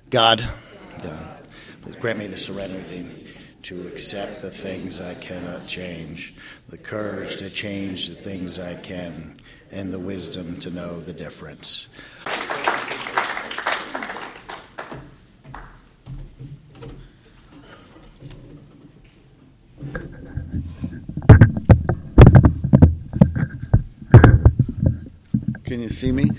God, please grant me the serenity to accept the things I cannot change, the courage to change the things I can, and the wisdom to know the difference. Can you see me?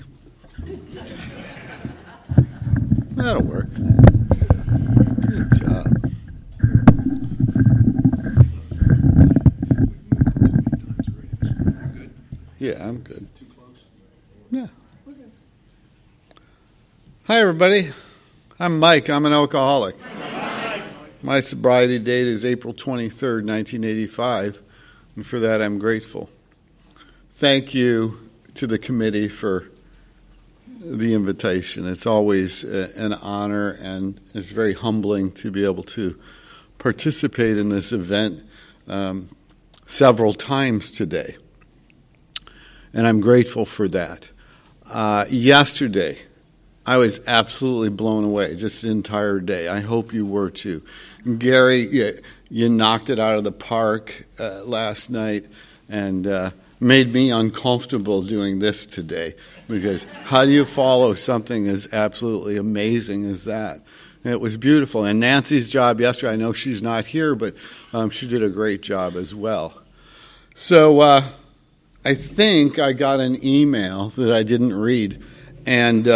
That'll work. Good job. Yeah, I'm good. Yeah. Hi, everybody. I'm Mike. I'm an alcoholic. My sobriety date is April 23rd, 1985, and for that I'm grateful. Thank you to the committee for the invitation. It's always an honor, and it's very humbling to be able to participate in this event several times today. And I'm grateful for that. Yesterday, I was absolutely blown away, just the entire day. I hope you were too. Gary, you knocked it out of the park last night, and made me uncomfortable doing this today, because how do you follow something as absolutely amazing as that? And it was beautiful. And Nancy's job yesterday, I know she's not here, but she did a great job as well. So I think I got an email that I didn't read, and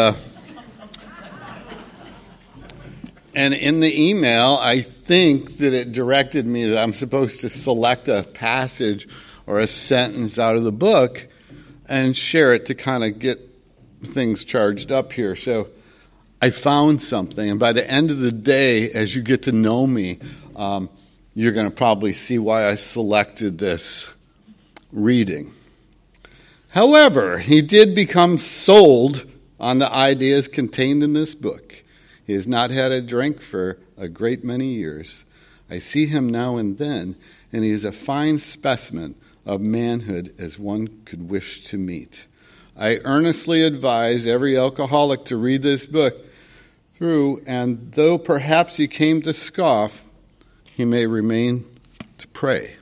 in the email, I think that it directed me that I'm supposed to select a passage or a sentence out of the book and share it to kind of get things charged up here. So I found something, and by the end of the day, as you get to know me, you're going to probably see why I selected this reading. However, he did become sold on the ideas contained in this book. He has not had a drink for a great many years. I see him now and then, and he is a fine specimen of manhood as one could wish to meet. I earnestly advise every alcoholic to read this book through, and though perhaps he came to scoff, he may remain to pray.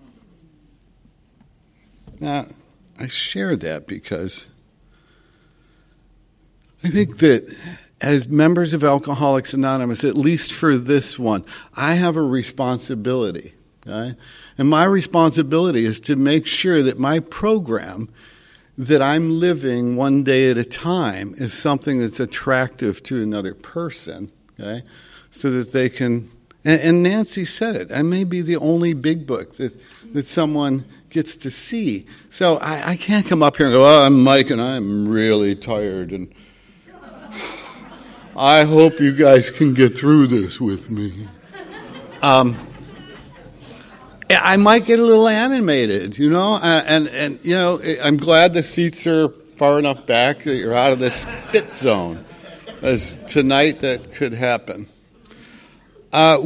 Now, I share that because I think that as members of Alcoholics Anonymous, at least for this one, I have a responsibility. Okay? And my responsibility is to make sure that my program that I'm living one day at a time is something that's attractive to another person, okay? So that they can, and Nancy said it, I may be the only big book that someone gets to see. So I can't come up here and go, oh, I'm Mike and I'm really tired, and I hope you guys can get through this with me. I might get a little animated, and I'm glad the seats are far enough back that you're out of the spit zone, as tonight that could happen. All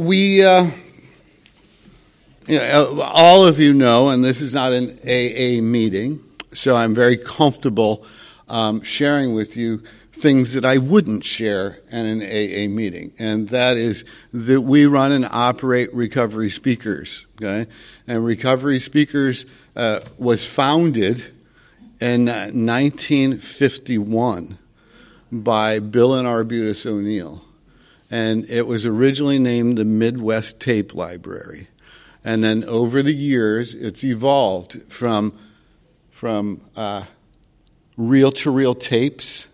of you know, and this is not an AA meeting, so I'm very comfortable sharing with you things that I wouldn't share in an AA meeting, and that is that we run and operate Recovery Speakers, okay? And Recovery Speakers was founded in 1951 by Bill and Arbutus O'Neill, and it was originally named the Midwest Tape Library, and then over the years it's evolved from reel-to-reel tapes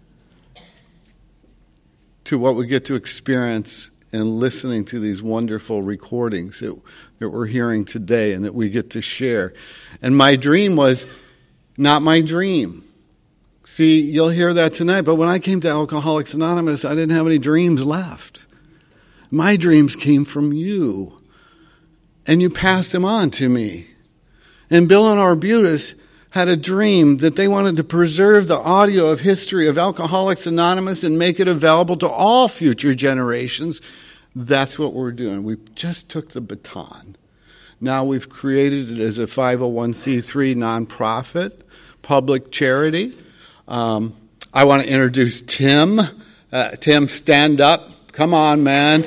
to what we get to experience in listening to these wonderful recordings that we're hearing today and that we get to share. And my dream was not my dream. See, you'll hear that tonight, but when I came to Alcoholics Anonymous, I didn't have any dreams left. My dreams came from you, and you passed them on to me. And Bill and Arbutus had a dream that they wanted to preserve the audio of history of Alcoholics Anonymous and make it available to all future generations. That's what we're doing. We just took the baton. Now we've created it as a 501c3 nonprofit, public charity. I want to introduce Tim Tim, stand up. Come on, man.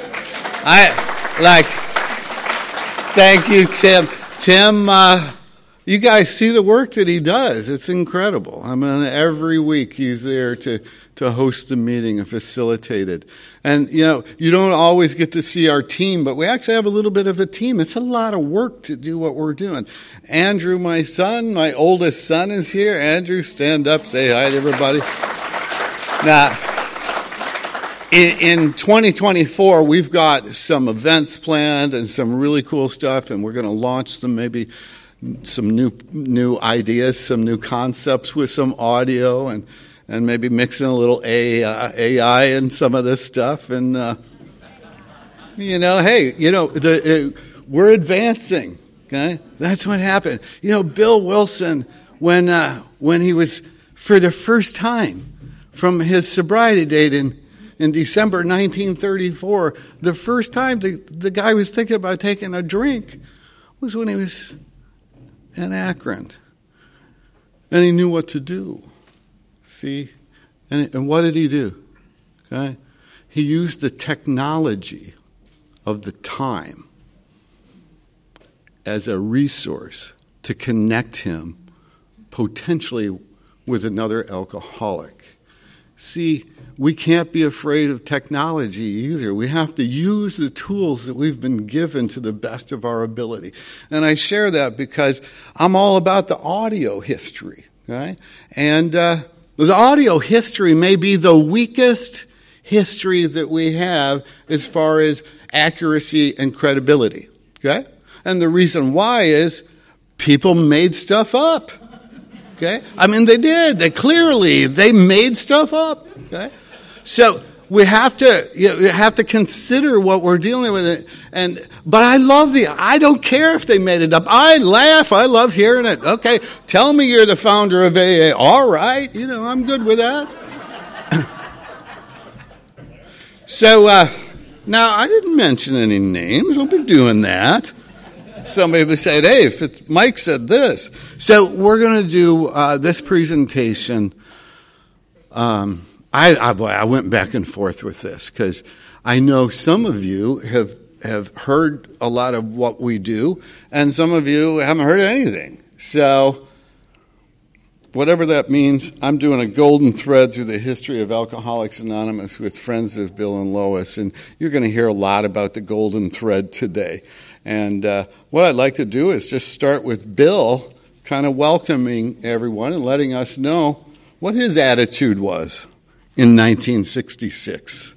Thank you, Tim. Tim, you guys see the work that he does. It's incredible. I mean, every week he's there to host the meeting and facilitate it. And, you don't always get to see our team, but we actually have a little bit of a team. It's a lot of work to do what we're doing. Andrew, my son, my oldest son is here. Andrew, stand up, say hi to everybody. Now, in 2024, we've got some events planned and some really cool stuff, and we're going to launch them, maybe some new ideas, some new concepts with some audio, and maybe mixing a little AI in some of this stuff. And, we're advancing, okay? That's what happened. Bill Wilson, when he was, for the first time, from his sobriety date in December 1934, the first time the guy was thinking about taking a drink was when he was in Akron. And he knew what to do. See? And what did he do? Okay? He used the technology of the time as a resource to connect him potentially with another alcoholic. See, we can't be afraid of technology either. We have to use the tools that we've been given to the best of our ability. And I share that because I'm all about the audio history. Okay? And the audio history may be the weakest history that we have as far as accuracy and credibility. Okay? And the reason why is people made stuff up. Okay? I mean, they did. They made stuff up. Okay? So we have to consider what we're dealing with. But I don't care if they made it up. I laugh. I love hearing it. Okay, tell me you're the founder of AA. All right. I'm good with that. So, now I didn't mention any names. Don't be doing that. Somebody would say, hey, Mike said this. So we're going to do this presentation. I went back and forth with this because I know some of you have heard a lot of what we do, and some of you haven't heard anything. So whatever that means, I'm doing a golden thread through the history of Alcoholics Anonymous with friends of Bill and Lois, and you're going to hear a lot about the golden thread today. And what I'd like to do is just start with Bill kind of welcoming everyone and letting us know what his attitude was in 1966.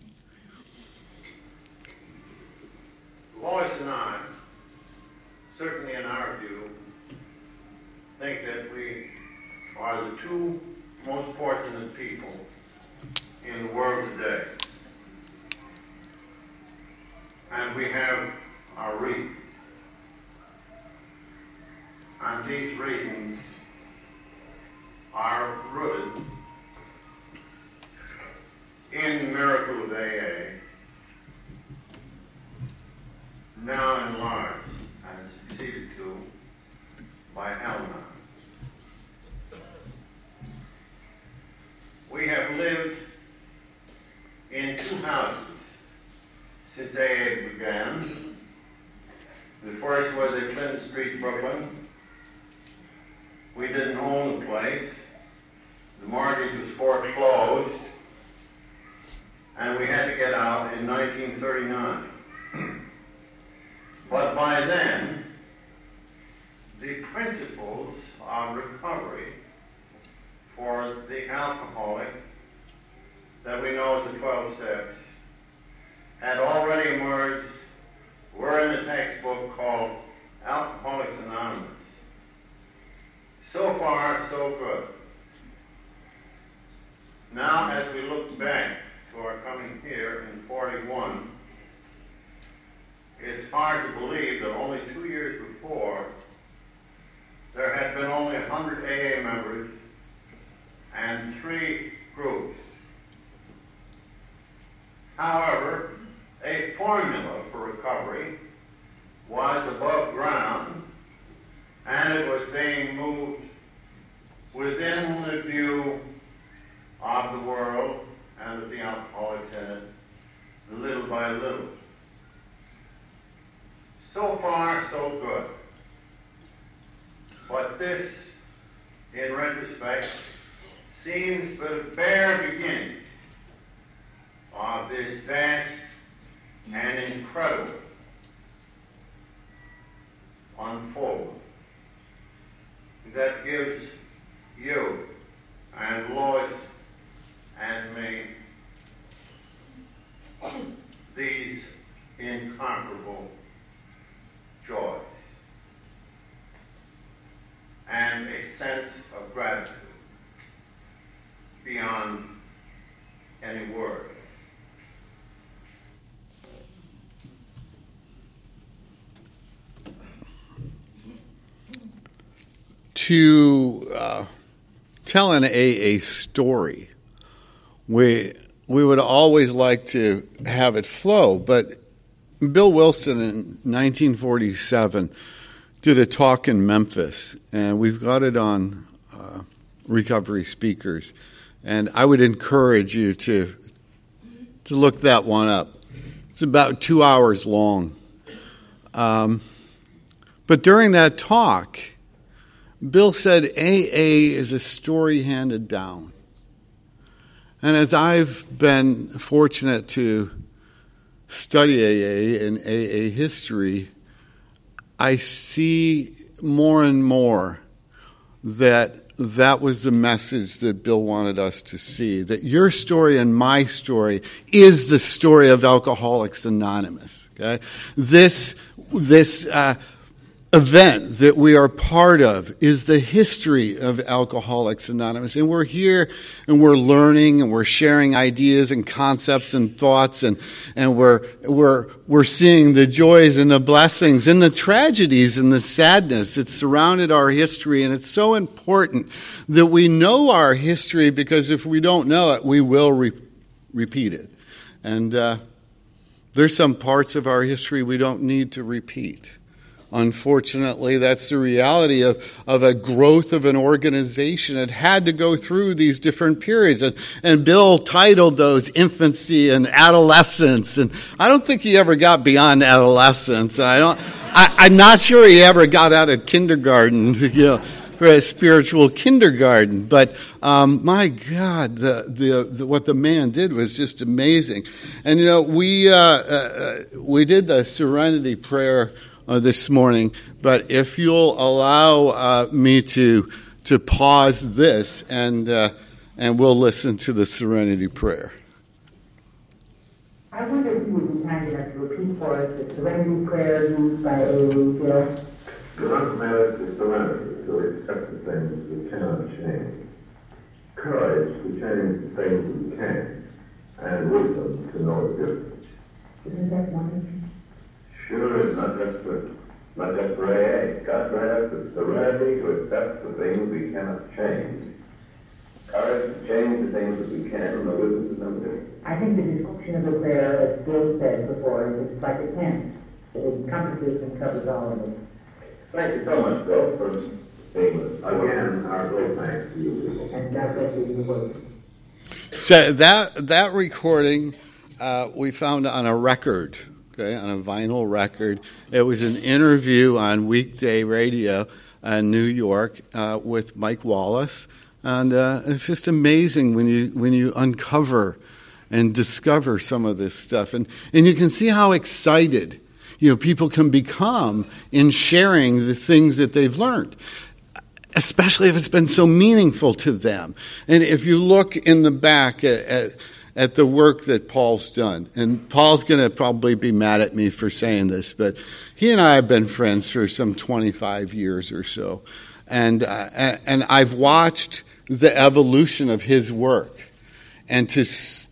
Lois and I, certainly in our view, think that we are the two most fortunate people in the world today. And we have our reasons. And these reasons are rooted in Miracle of AA, now enlarged and succeeded to by Al-Anon. We have lived in two houses since AA began. The first was at Clinton Street, Brooklyn. We didn't own the place. The mortgage was foreclosed, and we had to get out in 1939. But by then, the principles of recovery for the alcoholic that we know as the 12 steps had already emerged. Were in a textbook called Alcoholics Anonymous. So far, so good. Now, as we look back to our coming here in 41, it's hard to believe that only 2 years before, there had been only 100 AA members and 3 groups. However, a formula for recovery was above ground, and it was being moved within the view of the world and of the alcoholics in it, little by little. So far, so good. But this, in retrospect, seems but a bare beginning of this vast and incredible unfoldment that gives you and Lois and me these incomparable joys and a sense of gratitude beyond any word. To tell an AA story, we would always like to have it flow, but Bill Wilson in 1947 did a talk in Memphis, and we've got it on Recovery Speakers, and I would encourage you to look that one up. It's about 2 hours long. But during that talk, Bill said AA is a story handed down. And as I've been fortunate to study AA and AA history, I see more and more that was the message that Bill wanted us to see, that your story and my story is the story of Alcoholics Anonymous. Okay? This event that we are part of is the history of Alcoholics Anonymous. And we're here and we're learning and we're sharing ideas and concepts and thoughts and we're seeing the joys and the blessings and the tragedies and the sadness that surrounded our history. And it's so important that we know our history, because if we don't know it, we will repeat it. And there's some parts of our history we don't need to repeat. Unfortunately, that's the reality of a growth of an organization. It had to go through these different periods. And Bill titled those infancy and adolescence. And I don't think he ever got beyond adolescence. And I'm not sure he ever got out of kindergarten, for a spiritual kindergarten. But my God, the what the man did was just amazing. And we did the Serenity Prayer this morning, but if you'll allow me to pause this and we'll listen to the Serenity Prayer. I wonder if you would be kind enough to repeat for us the Serenity Prayer used by A.A. Gill. Do not command us to serenity, to accept the things we cannot change, courage to change the things we can, and wisdom to know the difference. Isn't that wonderful? Sure, it's not just for AA. God grant us the serenity to accept the things we cannot change, courage to change the things that we can, and the wisdom to know the difference. I think the description of the prayer, as Bill said before, is like a tent. It encompasses and covers all of it. Thank you so much, Bill, for being with us. Again, our great thanks to you people. And God bless you for work. So that recording we found on a record. Okay, on a vinyl record. It was an interview on weekday radio in New York with Mike Wallace, and it's just amazing when you uncover and discover some of this stuff, and you can see how excited people can become in sharing the things that they've learned, especially if it's been so meaningful to them. And if you look in the back at the work that Paul's done. And Paul's going to probably be mad at me for saying this, but he and I have been friends for some 25 years or so. And I've watched the evolution of his work and to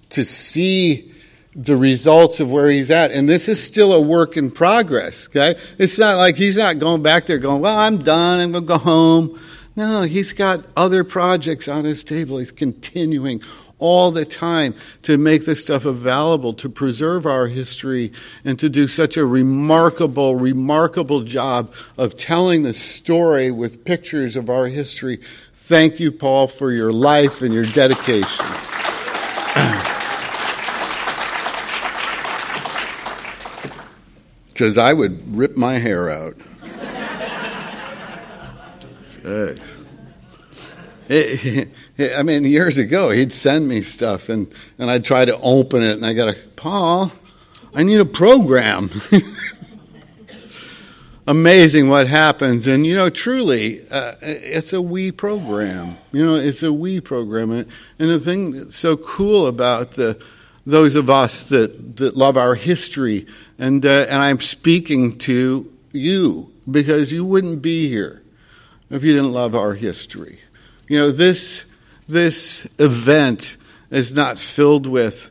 see the results of where he's at. And this is still a work in progress, okay? It's not like he's not going back there going, well, I'm done, I'm going to go home. No, he's got other projects on his table. He's continuing all the time to make this stuff available, to preserve our history, and to do such a remarkable, remarkable job of telling the story with pictures of our history. Thank you, Paul, for your life and your dedication. because I would rip my hair out. I mean, years ago, he'd send me stuff, and I'd try to open it, and I got Paul, I need a program. Amazing what happens. And, truly, it's a we program. It's a we program. And the thing that's so cool about those of us that love our history, and I'm speaking to you, because you wouldn't be here if you didn't love our history. This event is not filled with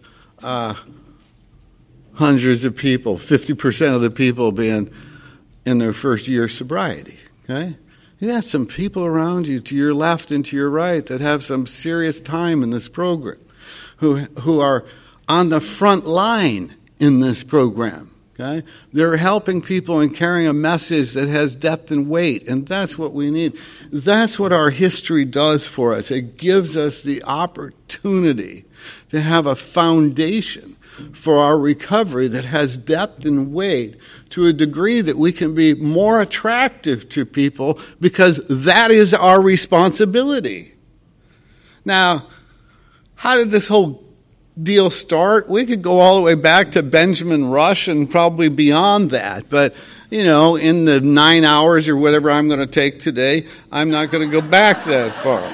hundreds of people, 50% of the people being in their first year of sobriety. Okay? You got some people around you to your left and to your right that have some serious time in this program, who are on the front line in this program. Okay? They're helping people and carrying a message that has depth and weight, and that's what we need. That's what our history does for us. It gives us the opportunity to have a foundation for our recovery that has depth and weight to a degree that we can be more attractive to people, because that is our responsibility. Now, how did this whole deal start? We could go all the way back to Benjamin Rush and probably beyond that. But, in the 9 hours or whatever I'm going to take today, I'm not going to go back that far.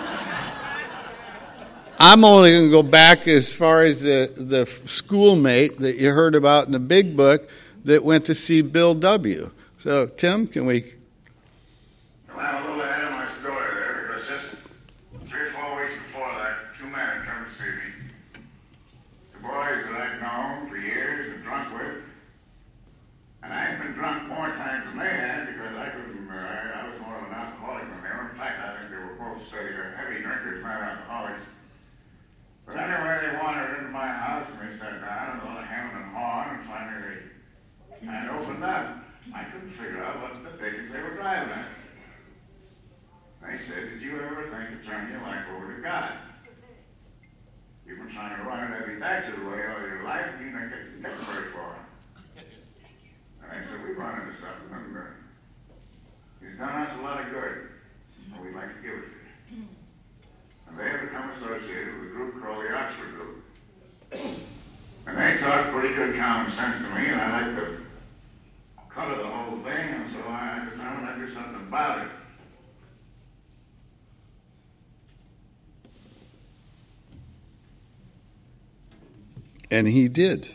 I'm only going to go back as far as the schoolmate that you heard about in the big book that went to see Bill W. So, Tim, can we... Well, I'm a little ahead of my story there, because just 3 or 4 weeks before that, 2 men come to see me. The boys that I'd known for years and drunk with. And I had been drunk more times than they had, because I was more of an alcoholic than they were. In fact, I think they were both heavy drinkers, not alcoholics. But anyway, they wandered into my house, and they sat down, and a little hem and haw, and finally I opened up. I couldn't figure out what the dickens they were driving at. They said, "Did you ever think to turn your life over to God? You've been trying to run it every taxi away all your life, and you don't get very far." And I said, "We run into something, and he's done us a lot of good, and we'd like to give it to you." And they have become associated with a group called the Oxford Group. And they talk pretty good common sense to me, and I like to color the whole thing, and so I determined I'd do something about it. And he did.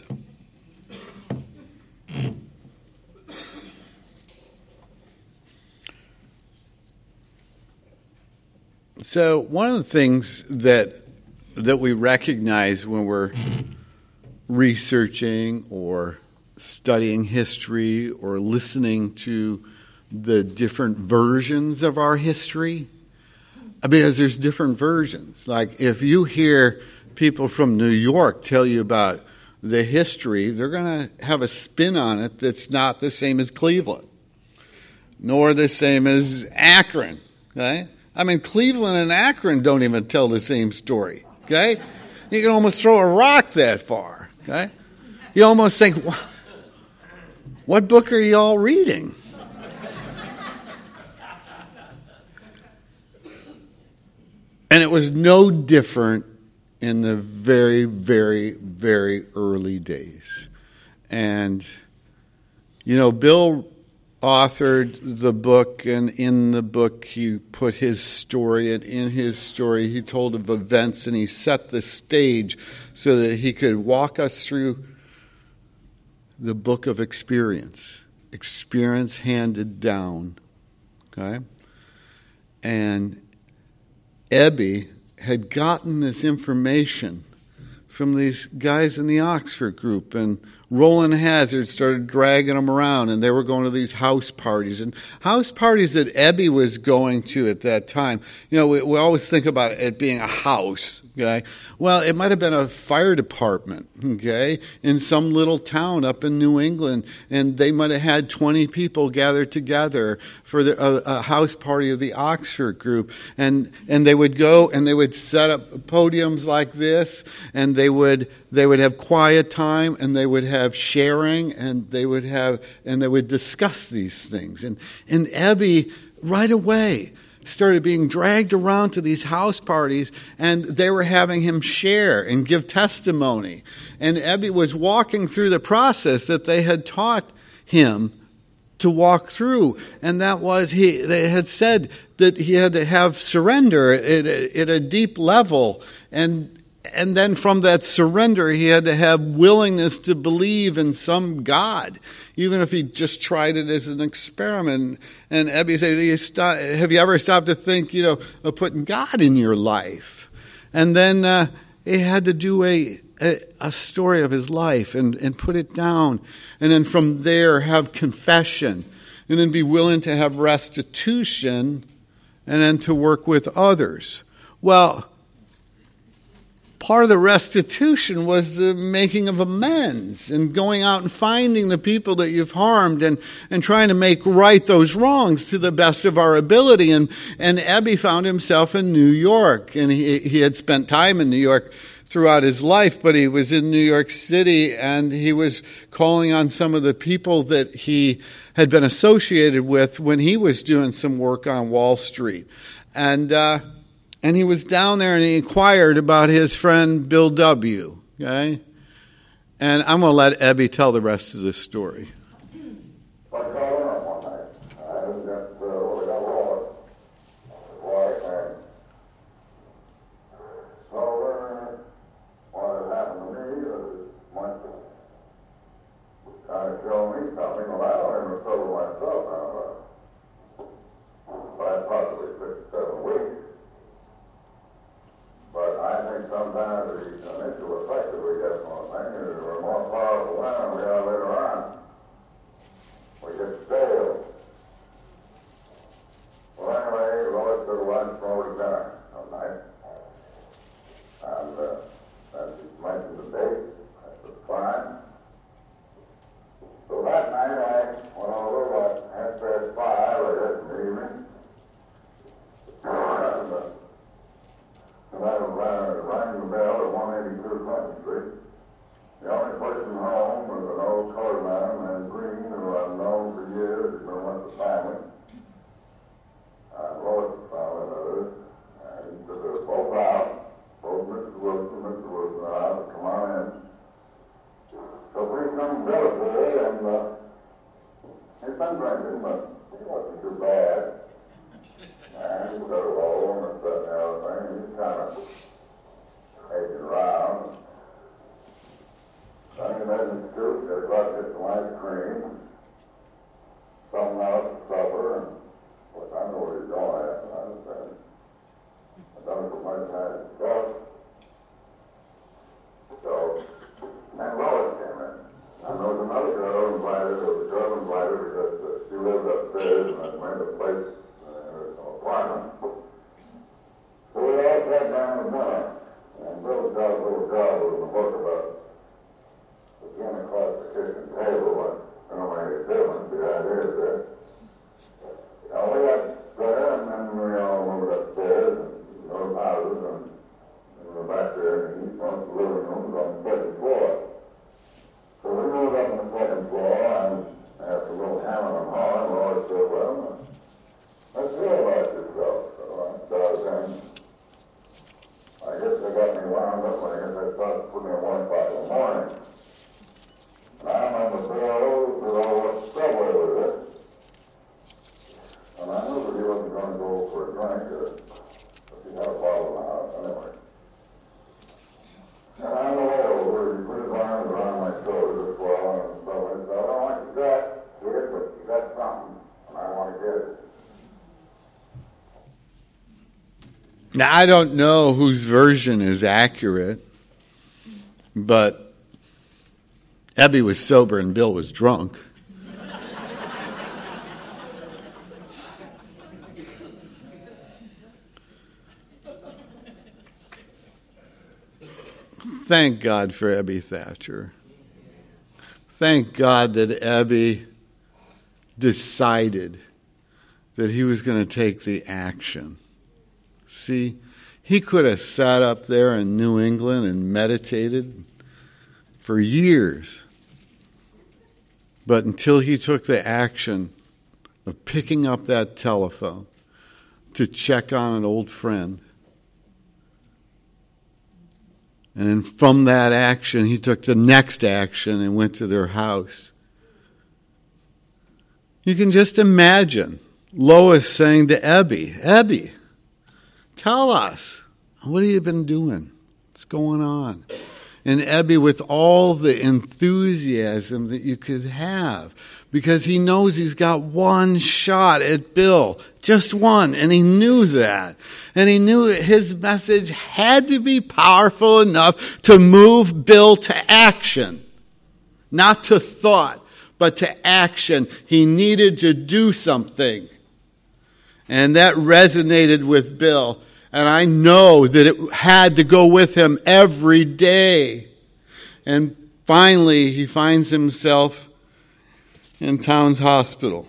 So one of the things that we recognize when we're researching or studying history or listening to the different versions of our history, because there's different versions. Like if you hear people from New York tell you about the history, they're going to have a spin on it that's not the same as Cleveland, nor the same as Akron. Okay? I mean, Cleveland and Akron don't even tell the same story. Okay? You can almost throw a rock that far. Okay? You almost think, what book are you all reading? And it was no different in the very, very, very early days. And, Bill authored the book, and in the book he put his story, and in his story he told of events, and he set the stage so that he could walk us through the book of experience handed down. Okay? And Ebby had gotten this information from these guys in the Oxford Group, and Roland Hazard started dragging them around, and they were going to these house parties. And house parties that Ebby was going to at that time, we always think about it being a house, okay? Well, it might have been a fire department, okay, in some little town up in New England, and they might have had 20 people gathered together for a house party of the Oxford Group. And they would go and they would set up podiums like this, and they would have quiet time, and they would have have sharing, and they would discuss these things. And Ebby, right away, started being dragged around to these house parties, and they were having him share and give testimony. And Ebby was walking through the process that they had taught him to walk through, and that was they had said that he had to have surrender at a deep level, and then from that surrender he had to have willingness to believe in some God, even if he just tried it as an experiment. And Ebby said, have you ever stopped to think, of putting God in your life? And then he had to do a story of his life and put it down. And then from there have confession. And then be willing to have restitution and then to work with others. Well, part of the restitution was the making of amends and going out and finding the people that you've harmed and trying to make right those wrongs to the best of our ability. And Ebby found himself in New York, and he had spent time in New York throughout his life, but he was in New York City, and he was calling on some of the people that he had been associated with when he was doing some work on Wall Street. And he was down there, and he inquired about his friend Bill W. Okay? And I'm going to let Ebby tell the rest of the story. Now, I don't know whose version is accurate, but Ebby was sober and Bill was drunk. Thank God for Ebby Thatcher. Thank God that Ebby decided that he was going to take the action. See, he could have sat up there in New England and meditated for years But until he took the action of picking up that telephone to check on an old friend, and then from that action, he took the next action and went to their house. You can just imagine Lois saying to Ebby, tell us, what have you been doing? What's going on? And Ebby with all the enthusiasm that you could have, because he knows he's got one shot at Bill, just one, and he knew that. And he knew that his message had to be powerful enough to move Bill to action, not to thought, but to action. He needed to do something. And that resonated with Bill. And I know that it had to go with him every day. And finally, he finds himself in Towns Hospital.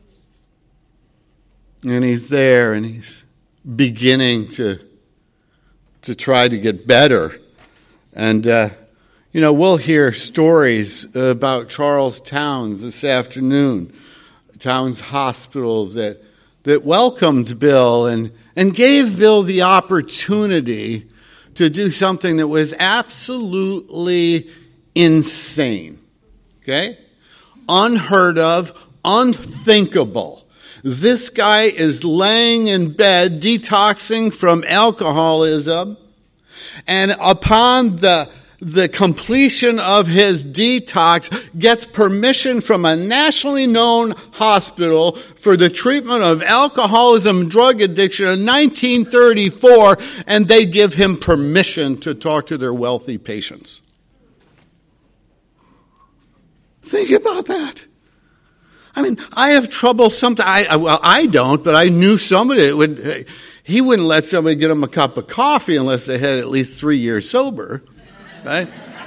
And he's there, and he's beginning to try to get better. And, we'll hear stories about Charles Towns this afternoon. Towns Hospital that welcomed Bill and gave Bill the opportunity to do something that was absolutely insane. Okay? Unheard of, unthinkable. This guy is laying in bed, detoxing from alcoholism, and upon the completion of his detox, gets permission from a nationally known hospital for the treatment of alcoholism and drug addiction in 1934, and they give him permission to talk to their wealthy patients. Think about that. I mean, I have trouble sometimes. I don't, but I knew somebody that would. He wouldn't let somebody get him a cup of coffee unless they had at least 3 years sober. Right?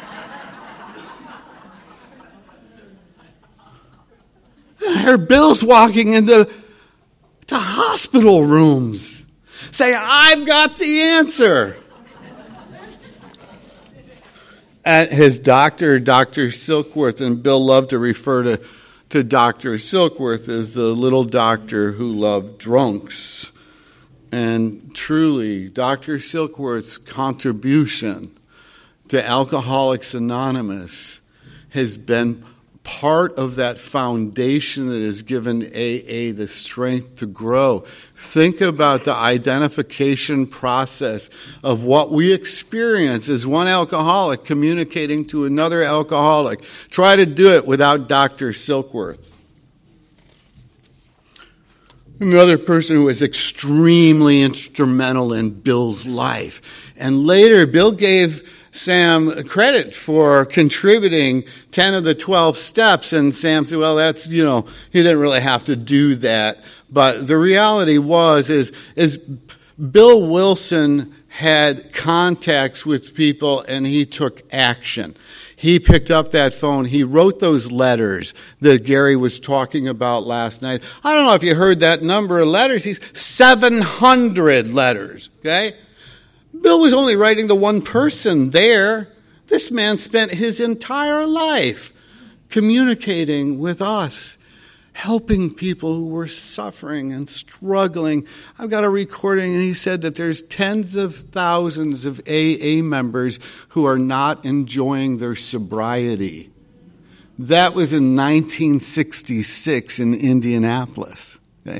Her Bill's walking into hospital rooms, saying, I've got the answer. At his doctor, Dr. Silkworth, and Bill loved to refer to Dr. Silkworth as the little doctor who loved drunks. And truly, Dr. Silkworth's contribution to Alcoholics Anonymous has been part of that foundation that has given AA the strength to grow. Think about the identification process of what we experience as one alcoholic communicating to another alcoholic. Try to do it without Dr. Silkworth. Another person who was extremely instrumental in Bill's life. And later, Bill gave Sam credit for contributing 10 of the 12 steps, and Sam said, well, that's, he didn't really have to do that. But the reality is Bill Wilson had contacts with people, and he took action. He picked up that phone. He wrote those letters that Gary was talking about last night. I don't know if you heard that number of letters. He's 700 letters, okay? Bill was only writing to one person there. This man spent his entire life communicating with us, helping people who were suffering and struggling. I've got a recording, and he said that there's tens of thousands of AA members who are not enjoying their sobriety. That was in 1966 in Indianapolis. Okay.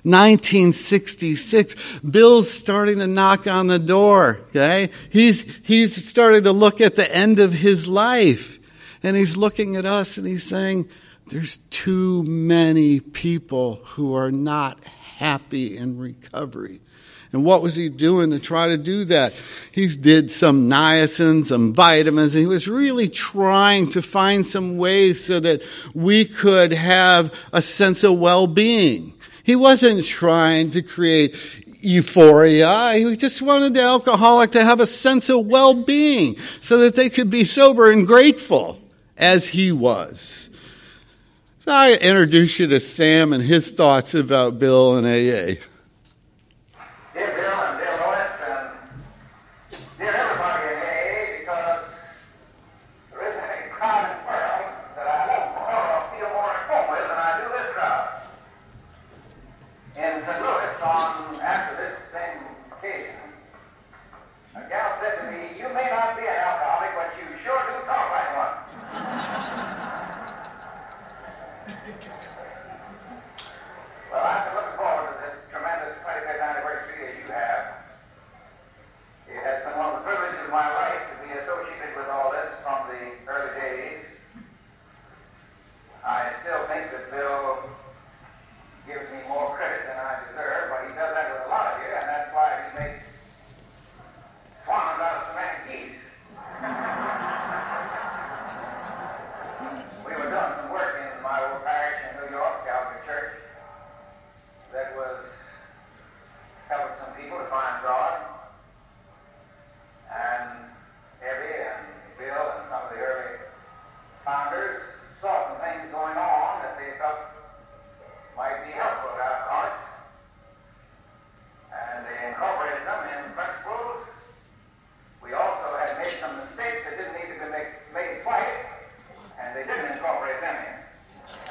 1966, Bill's starting to knock on the door. Okay, he's starting to look at the end of his life, and he's looking at us, and he's saying, "There's too many people who are not happy in recovery." And what was he doing to try to do that? He did some niacin, some vitamins, and he was really trying to find some ways so that we could have a sense of well-being. He wasn't trying to create euphoria. He just wanted the alcoholic to have a sense of well-being so that they could be sober and grateful as he was. So I introduce you to Sam and his thoughts about Bill and AA. Dear Bill and Bill Lois, and dear everybody in AA, because there isn't any crowd in the world that I feel more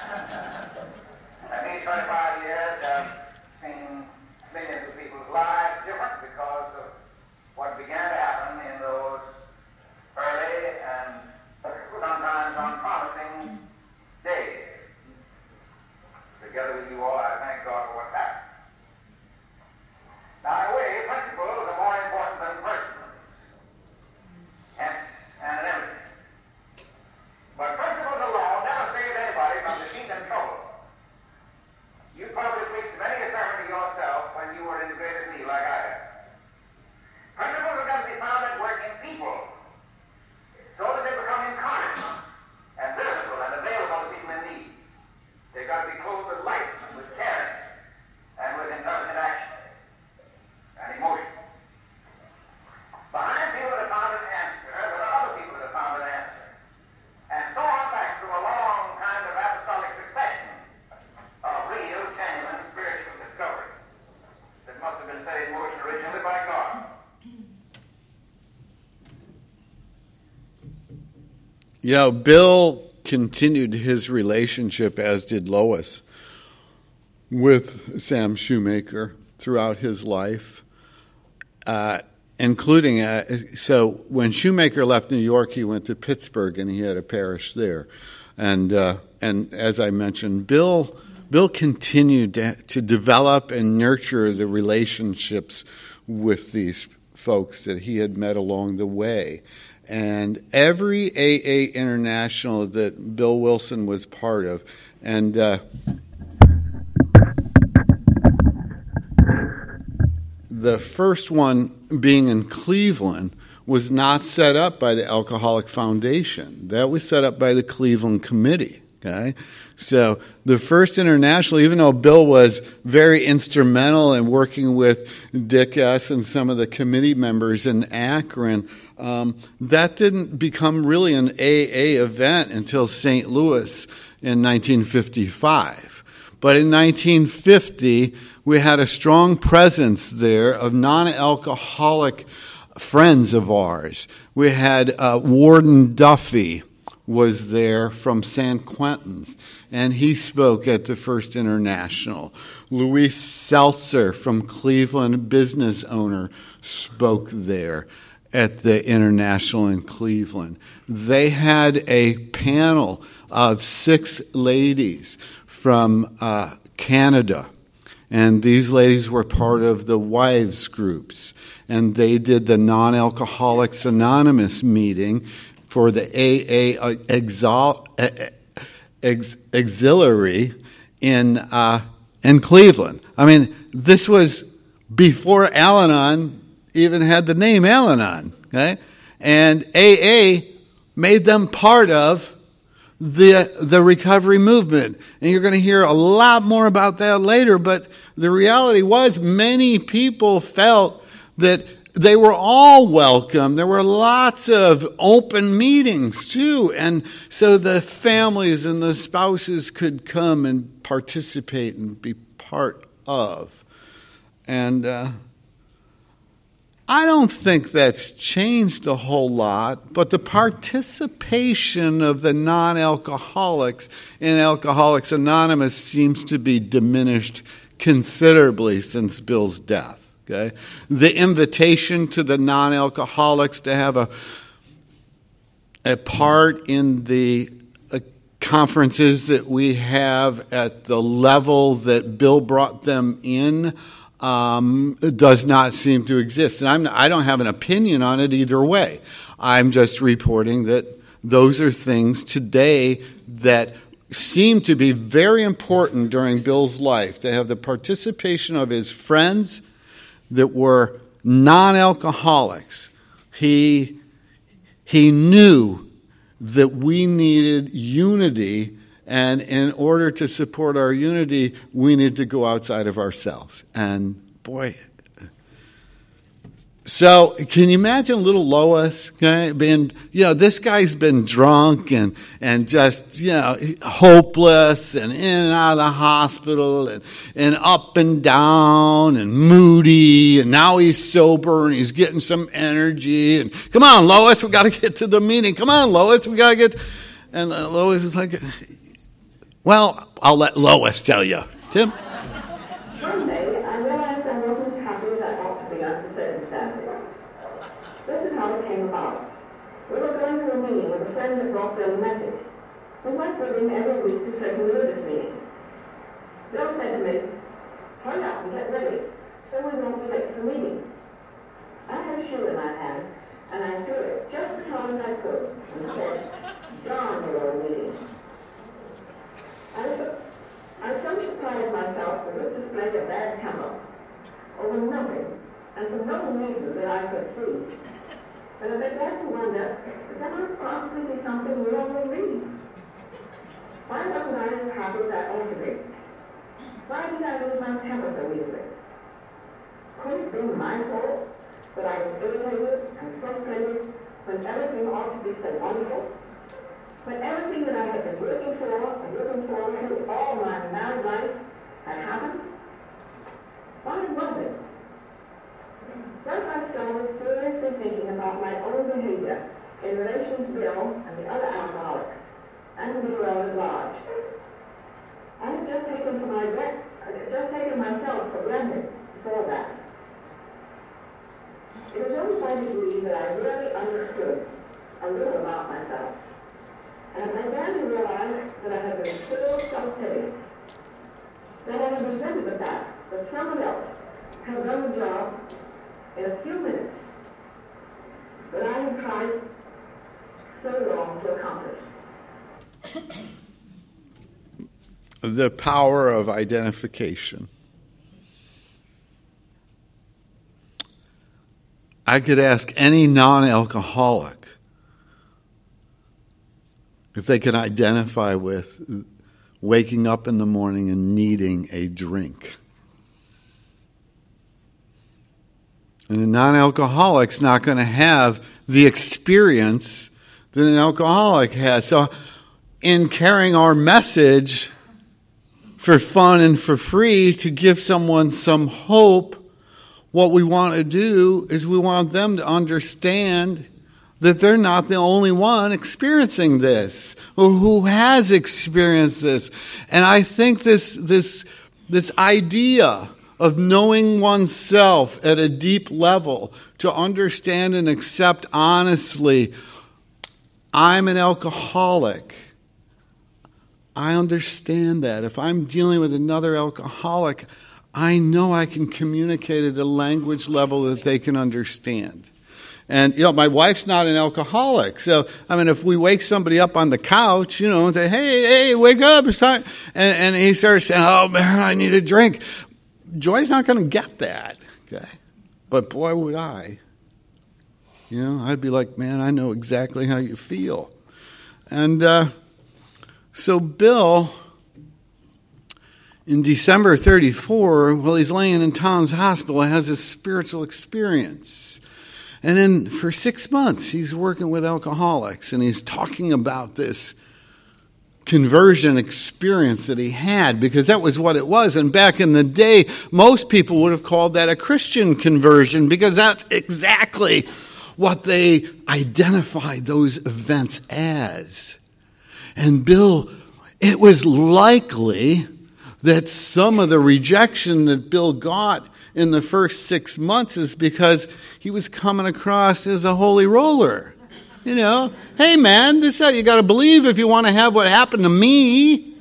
And these 25 years have seen millions of people's lives different because of what began to happen in those early and sometimes unpromising days. Together with you all, I thank God for what's happened. Now, in a way, principles are more important than persons. Hence, and everything. But principles alone never save anybody from defeat and trouble. You probably preached many a sermon to yourself when you were in the greatest need like I have. Principles are going to be found at work in people, so that they become incarnate and visible and available to people in need. They've got to be clothed with light and with caring and with intelligent action and emotion. Behind people that have found an answer, there are other people that have found an answer. And so on back through a long kind of apostolic succession of real, genuine spiritual discovery that must have been set in motion originally by God. You know, Bill continued his relationship, as did Lois, with Sam Shoemaker throughout his life, including, so when Shoemaker left New York, he went to Pittsburgh and he had a parish there. And as I mentioned, Bill continued to develop and nurture the relationships with these folks that he had met along the way. And every AA International that Bill Wilson was part of, and the first one being in Cleveland was not set up by the Alcoholic Foundation. That was set up by the Cleveland Committee. Okay, so the first international, even though Bill was very instrumental in working with Dick S. and some of the committee members in Akron, that didn't become really an AA event until St. Louis in 1955. But in 1950, we had a strong presence there of non-alcoholic friends of ours. We had Warden Duffy was there from San Quentin, and he spoke at the First International. Luis Seltzer from Cleveland, business owner, spoke there at the International in Cleveland. They had a panel of 6 ladies from Canada, and these ladies were part of the wives groups, and they did the Non-Alcoholics Anonymous meeting for the AA Auxiliary in Cleveland. I mean, this was before Al-Anon even had the name Al-Anon, okay? And AA made them part of the recovery movement. And you're going to hear a lot more about that later, but the reality was many people felt that they were all welcome. There were lots of open meetings too. And so the families and the spouses could come and participate and be part of. And I don't think that's changed a whole lot, but the participation of the non-alcoholics in Alcoholics Anonymous seems to be diminished considerably since Bill's death. Okay? The invitation to the non-alcoholics to have a part in the conferences that we have at the level that Bill brought them in does not seem to exist. And I don't have an opinion on it either way. I'm just reporting that those are things today that seem to be very important during Bill's life, to have the participation of his friends that were non-alcoholics. He knew that we needed unity, and in order to support our unity, we need to go outside of ourselves. And boy, so can you imagine little Lois, okay, being, this guy's been drunk and just, hopeless and in and out of the hospital and up and down and moody, and now he's sober and he's getting some energy, and come on, Lois, we got to get to the meeting. Come on, Lois, we got to get, and Lois is like, Well, I'll let Lois tell you. Tim? One day, I realized I wasn't as happy as I ought to be under the circumstances. This is how it came about. We were going to a meeting with a friend that brought Bill a message. We went with him every week to certain religious meetings. Bill said to me, hurry up and get ready, so we won't be late for the meeting. I had a shoe in my hand, and I threw it just as hard as I could, and said, darn the old meeting. I so surprised myself with this display of bad temper over nothing, and for no reason that I could see. But I began to wonder if there might possibly be something wrong with me. Why wasn't I as happy as I ought to be? Why did I lose my temper so easily? Could it be my fault that I was irritated and frustrated when everything ought to be so wonderful? When everything that I had been looking for through all my married life had happened? Why was it? First I started seriously thinking about my own behavior in relation to Bill and the other alcoholics, and the world at large. I had just taken myself for granted before that. It was only by degrees that I really understood a little about myself. And I began to realize that I had been so self-pity, that I had resented the fact that someone else had done the job in a few minutes that I had tried so long to accomplish. The power of identification. I could ask any non-alcoholic if they can identify with waking up in the morning and needing a drink. And a non-alcoholic's not going to have the experience that an alcoholic has. So in carrying our message for fun and for free to give someone some hope, what we want to do is we want them to understand that they're not the only one experiencing this, or who has experienced this. And I think this idea of knowing oneself at a deep level, to understand and accept honestly, I'm an alcoholic. I understand that. If I'm dealing with another alcoholic, I know I can communicate at a language level that they can understand. And, my wife's not an alcoholic. So, if we wake somebody up on the couch, and say, hey, wake up, it's time. And he starts saying, oh, man, I need a drink. Joy's not going to get that. Okay. But boy, would I. I'd be like, man, I know exactly how you feel. And so Bill, in December 34, while he's laying in Tom's hospital, has a spiritual experience. And then for 6 months, he's working with alcoholics, and he's talking about this conversion experience that he had, because that was what it was. And back in the day, most people would have called that a Christian conversion, because that's exactly what they identified those events as. And Bill, it was likely that some of the rejection that Bill got in the first 6 months is because he was coming across as a holy roller. Hey man, this is how you got to believe if you want to have what happened to me.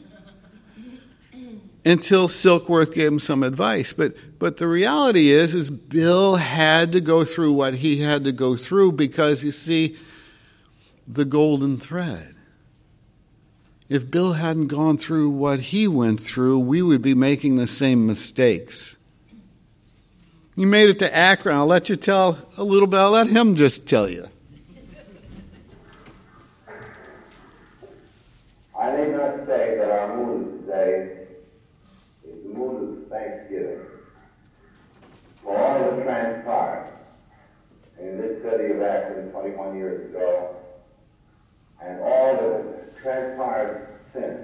Until Silkworth gave him some advice. But the reality is Bill had to go through what he had to go through, because, you see, the golden thread. If Bill hadn't gone through what he went through, we would be making the same mistakes. You made it to Akron. I'll let you tell a little bit. I'll let him just tell you. I need not say that our mood today is the mood of Thanksgiving for all that transpired in this city of Akron 21 years ago, and all that has transpired since.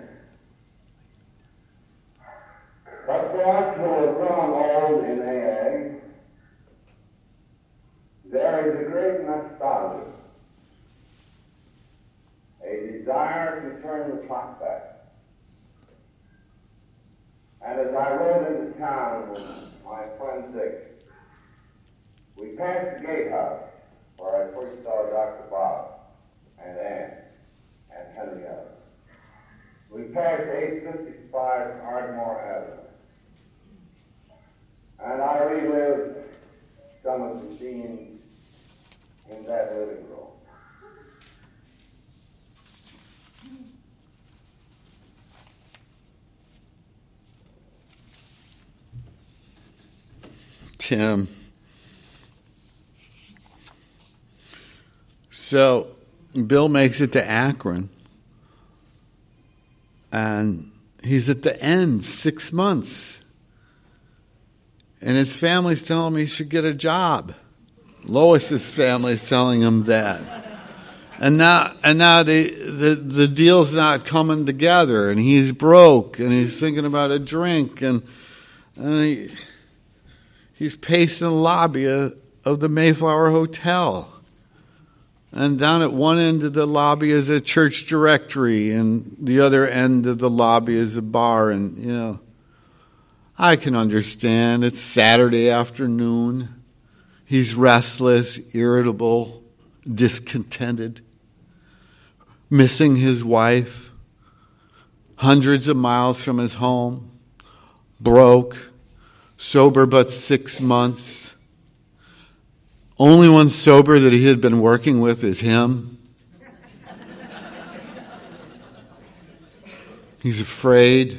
But for us who have grown old in AA, there is a great nostalgia, a desire to turn the clock back, And as I rode into town with my friend Dick, we passed the gatehouse where I first saw Dr. Bob and Ann and Henrietta. We passed 855 Ardmore Avenue. And I relived some of the scenes in that living room. Tim. So Bill makes it to Akron, and he's at the end, 6 months. And his family's telling him he should get a job. Lois's family's telling him that. And now the deal's not coming together, and he's broke, and he's thinking about a drink, and he's pacing the lobby of the Mayflower Hotel. And down at one end of the lobby is a church directory, and the other end of the lobby is a bar. And, I can understand. It's Saturday afternoon. He's restless, irritable, discontented, missing his wife, hundreds of miles from his home, broke, sober but 6 months. Only one sober that he had been working with is him. He's afraid.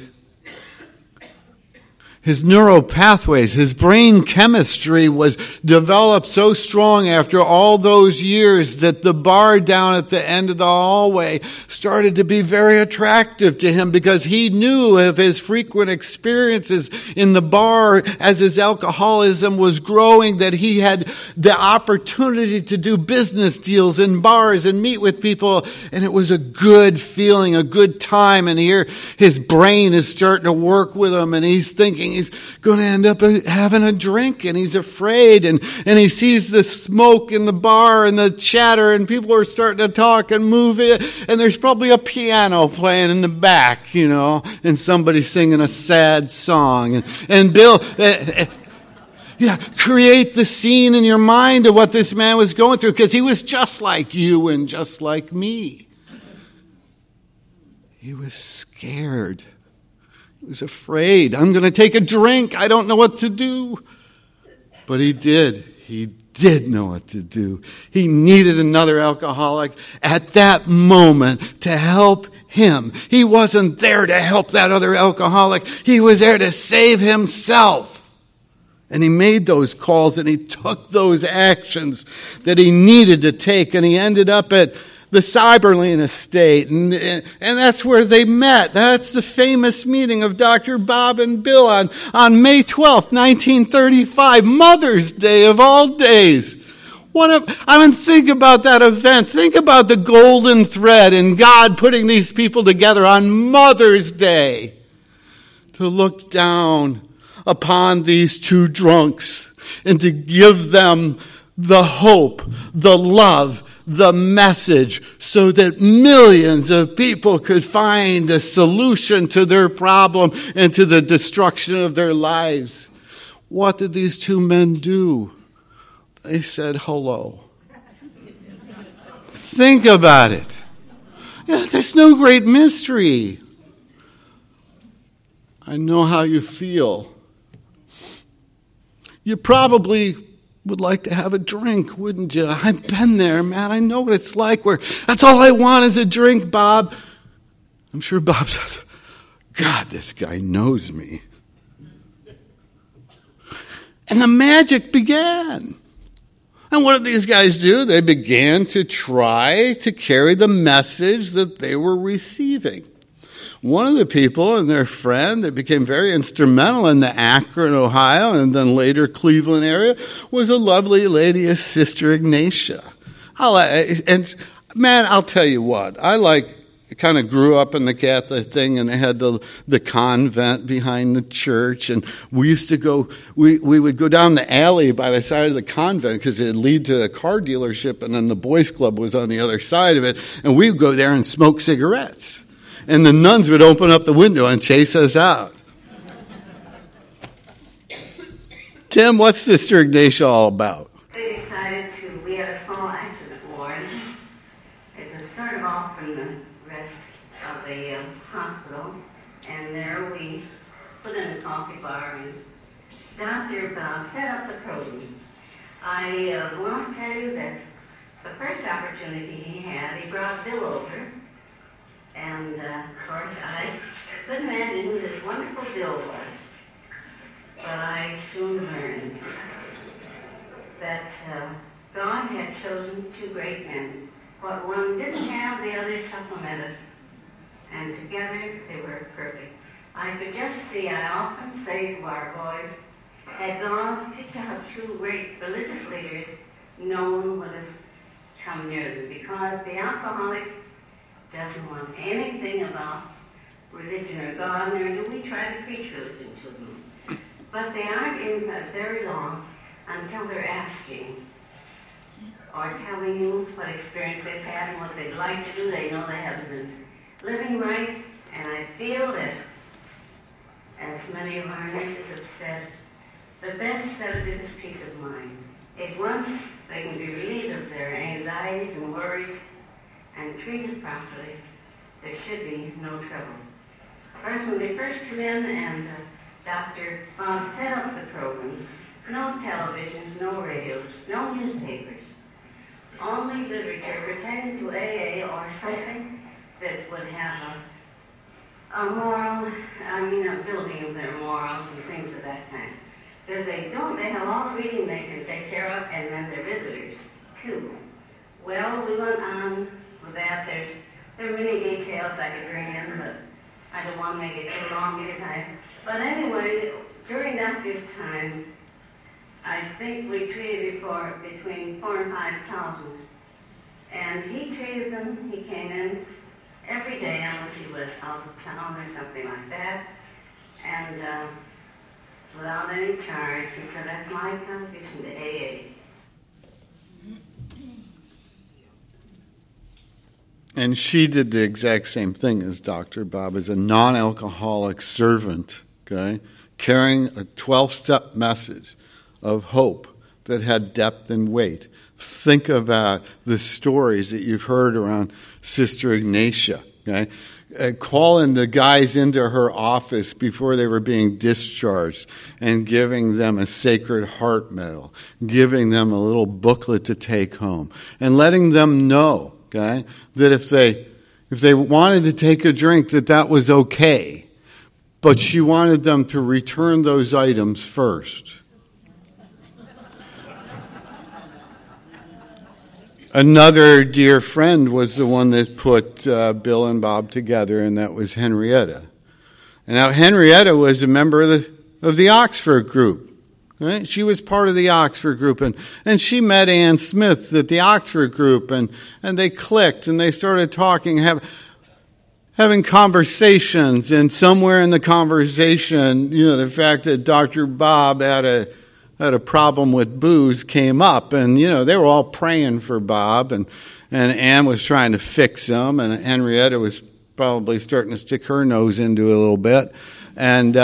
His neural pathways, his brain chemistry was developed so strong after all those years that the bar down at the end of the hallway started to be very attractive to him, because he knew of his frequent experiences in the bar as his alcoholism was growing, that he had the opportunity to do business deals in bars and meet with people, and it was a good feeling, a good time. And here his brain is starting to work with him, and he's thinking he's going to end up having a drink, and he's afraid, and he sees the smoke in the bar and the chatter, and people are starting to talk and move it, and there's probably a piano playing in the back, and somebody singing a sad song, and Bill, create the scene in your mind of what this man was going through, because he was just like you and just like me. He was scared. He was afraid. I'm going to take a drink. I don't know what to do. But he did. He did know what to do. He needed another alcoholic at that moment to help him. He wasn't there to help that other alcoholic. He was there to save himself. And he made those calls, and he took those actions that he needed to take, and he ended up at the Cyberlane estate, and that's where they met. That's the famous meeting of Dr. Bob and Bill on May 12th, 1935, Mother's Day of all days. Think about that event. Think about the golden thread in God putting these people together on Mother's Day to look down upon these two drunks and to give them the hope, the love, the message, so that millions of people could find a solution to their problem and to the destruction of their lives. What did these two men do? They said hello. Think about it. There's no great mystery. I know how you feel. You probably would like to have a drink, wouldn't you? I've been there, man. I know what it's like. That's all I want is a drink, Bob. I'm sure Bob says, God, this guy knows me. And the magic began. And what did these guys do? They began to try to carry the message that they were receiving. One of the people and their friend that became very instrumental in the Akron, Ohio, and then later Cleveland area was a lovely lady, a Sister Ignatia. I'll tell you what, I kind of grew up in the Catholic thing, and they had the convent behind the church, and we used to go, we would go down the alley by the side of the convent because it'd lead to a car dealership, and then the boys club was on the other side of it, and we would go there and smoke cigarettes. And the nuns would open up the window and chase us out. Tim, what's Sister Ignatia all about? We decided we had a small accident ward. It was sort of off from the rest of the hospital. And there we put in a coffee bar and Dr. Bob set up the program. I want to tell you that the first opportunity he had, he brought Bill over. And, of course, I couldn't imagine who this wonderful Bill was. But I soon learned that God had chosen two great men. What one didn't have, the other supplemented. And together, they were perfect. I could just see, I often say to our boys, had God picked out two great religious leaders, no one would have come near them. Because the alcoholic doesn't want anything about religion or God, nor do we try to preach religion to them. But they aren't in very long until they're asking or telling you what experience they've had and what they'd like to do. They know they haven't been living right, and I feel that, as many of our nurses have said, the best benefit is peace of mind. If once they can be relieved of their anxieties and worries and treated properly, there should be no trouble. First, when they first come in and Dr. Bob set up the program, no televisions, no radios, no newspapers, only literature pertaining to AA or something that would have a moral, a building of their morals and things of that kind. Because they don't, they have all the reading they can take care of, and then their visitors, too. Well, we went on with that. There are many details I could bring in, but I don't want to make it too long because But anyway, during that time, I think we treated between 4,000 and 5,000. And he treated them, he came in every day unless he was out of town or something like that. And without any charge, he said, that's my contribution to AA. And she did the exact same thing as Dr. Bob, as a non-alcoholic servant, okay, carrying a 12-step message of hope that had depth and weight. Think about the stories that you've heard around Sister Ignatia, okay? Calling the guys into her office before they were being discharged and giving them a Sacred Heart medal, giving them a little booklet to take home, and letting them know, okay, that if they wanted to take a drink, that was okay, but she wanted them to return those items first. Another dear friend was the one that put Bill and Bob together, and that was Henrietta. And now Henrietta was a member of the Oxford group. Right? She was part of the Oxford group, and she met Ann Smith at the Oxford group, and they clicked, and they started talking, having conversations, and somewhere in the conversation, the fact that Dr. Bob had a problem with booze came up, and they were all praying for Bob, and Ann was trying to fix him, and Henrietta was probably starting to stick her nose into it a little bit, and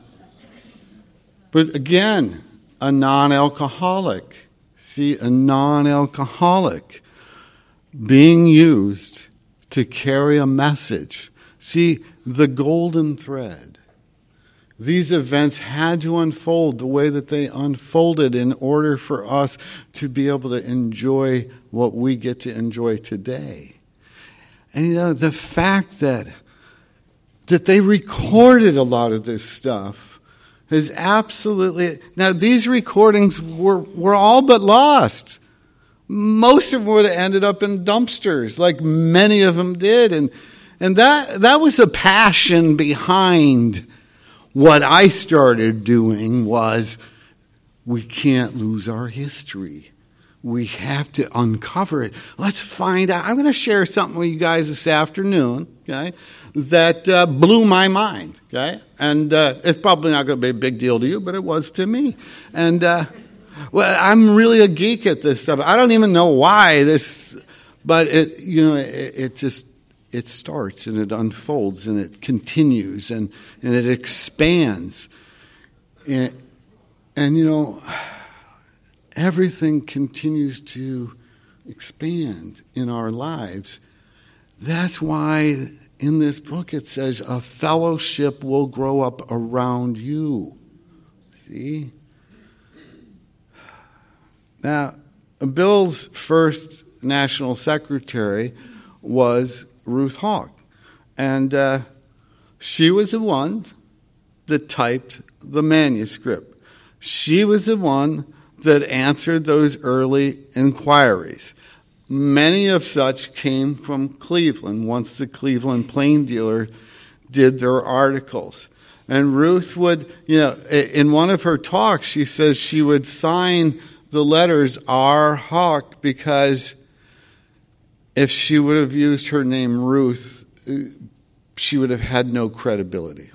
but again, a non-alcoholic. See, a non-alcoholic being used to carry a message. See, the golden thread. These events had to unfold the way that they unfolded in order for us to be able to enjoy what we get to enjoy today. And the fact that they recorded a lot of this stuff is absolutely... Now, these recordings were all but lost. Most of them would have ended up in dumpsters, like many of them did. And that was a passion behind what I started doing was we can't lose our history. We have to uncover it. Let's find out. I'm going to share something with you guys this afternoon, okay, that blew my mind, okay? And it's probably not going to be a big deal to you, but it was to me. And, well, I'm really a geek at this stuff. I don't even know why this, but it starts and it unfolds and it continues and it expands. And, everything continues to expand in our lives. That's why in this book it says a fellowship will grow up around you. See? Now, Bill's first national secretary was Ruth Hawk. And she was the one that typed the manuscript. She was the one that answered those early inquiries. Many of such came from Cleveland once the Cleveland Plain Dealer did their articles. And Ruth would, in one of her talks, she says she would sign the letters R. Hawk because if she would have used her name Ruth, she would have had no credibility.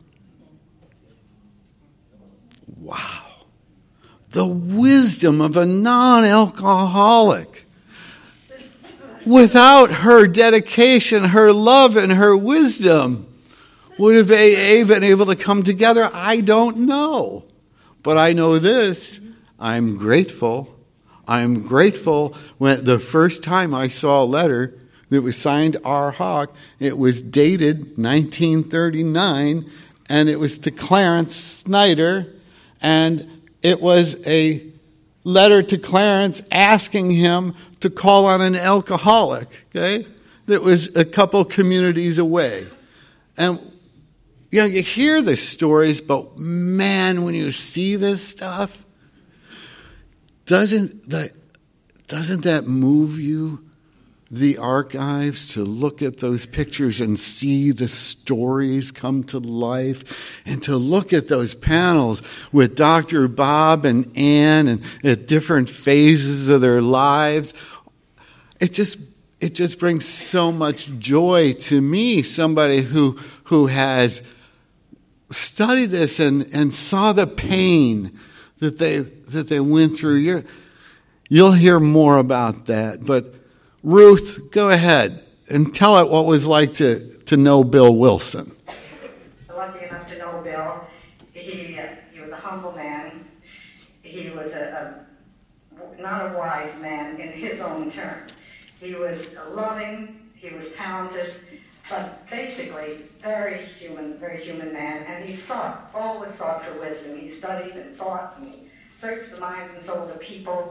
Wow. The wisdom of a non-alcoholic. Without her dedication, her love, and her wisdom, would have AA been able to come together? I don't know. But I know this. I'm grateful. I'm grateful when the first time I saw a letter that was signed R. Hawk, it was dated 1939, and it was to Clarence Snyder, and it was a letter to Clarence asking him to call on an alcoholic, okay, that was a couple communities away. And, you hear the stories, but man, when you see this stuff, doesn't that move you, the archives, to look at those pictures and see the stories come to life, and to look at those panels with Dr. Bob and Ann and at different phases of their lives? It just brings so much joy to me, somebody who has studied this and saw the pain that they went through. You'll hear more about that. But Ruth, go ahead and tell it what it was like to know Bill Wilson. Lucky enough to know Bill. He was a humble man. He was not a wise man in his own terms. He was loving. He was talented. But basically, very human man, and he always sought for wisdom. He studied and thought, and he searched the minds and souls of people.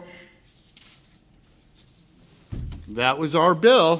That was our Bill.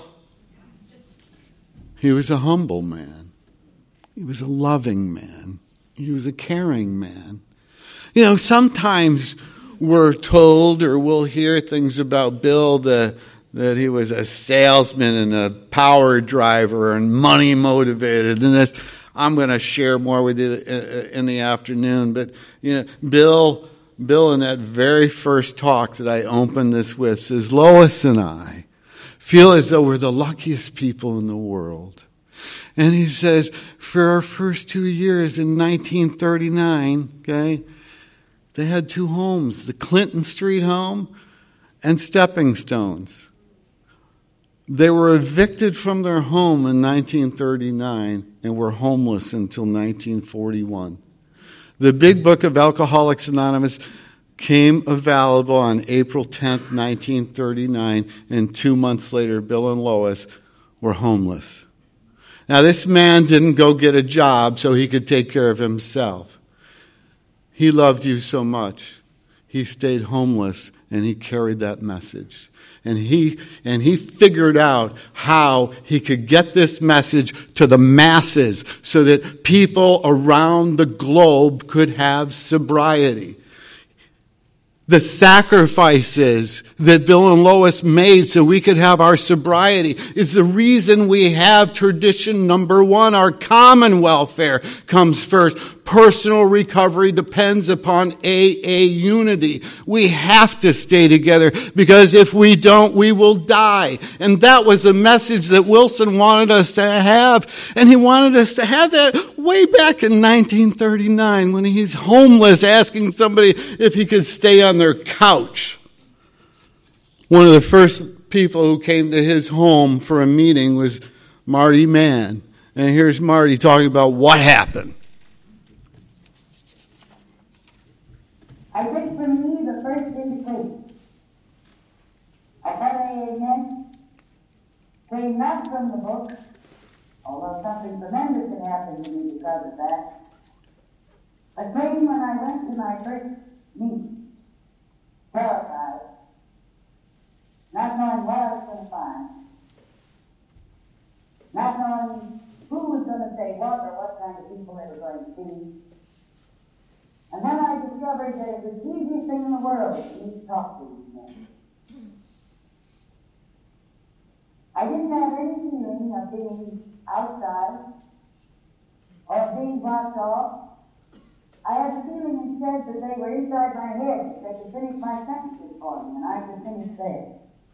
He was a humble man. He was a loving man. He was a caring man. Sometimes we're told or we'll hear things about Bill that he was a salesman and a power driver and money motivated. And this, I'm going to share more with you in the afternoon. But Bill, in that very first talk that I opened this with, says, Lois and I feel as though we're the luckiest people in the world. And he says, for our first 2 years in 1939, okay, they had two homes, the Clinton Street home and Stepping Stones. They were evicted from their home in 1939 and were homeless until 1941. The Big Book of Alcoholics Anonymous came available on April 10th, 1939, and 2 months later, Bill and Lois were homeless. Now, this man didn't go get a job so he could take care of himself. He loved you so much. He stayed homeless, and he carried that message. And he figured out how he could get this message to the masses so that people around the globe could have sobriety. The sacrifices that Bill and Lois made so we could have our sobriety is the reason we have tradition number one. Our common welfare comes first. Personal recovery depends upon AA unity. We have to stay together because if we don't, we will die. And that was the message that Wilson wanted us to have. And he wanted us to have that way back in 1939 when he's homeless asking somebody if he could stay on their couch. One of the first people who came to his home for a meeting was Marty Mann. And here's Marty talking about what happened. I think came not from the book, although something tremendous had happened to me because of that, but came when I went to my first meeting, terrified, not knowing what I was going to find, not knowing who was going to say what or what kind of people they were going to see. And then I discovered that it was the easiest thing in the world for me to talk to these men. I didn't have any feeling of being outside or being blocked off. I had the feeling instead that they were inside my head, that they could finish my sentences for me, and I could finish theirs.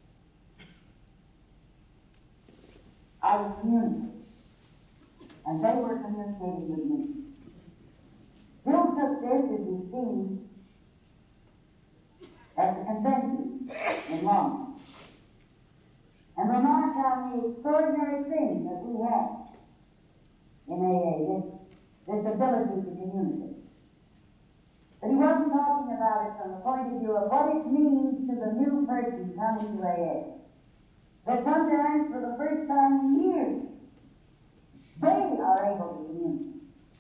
I was communicating, and they were communicating with me. Bill took this, as you see, at the convention in London, and remarked on the extraordinary thing that we have in AA, this ability to communicate. But he wasn't talking about it from the point of view of what it means to the new person coming to AA. That sometimes for the first time in years, they are able to communicate.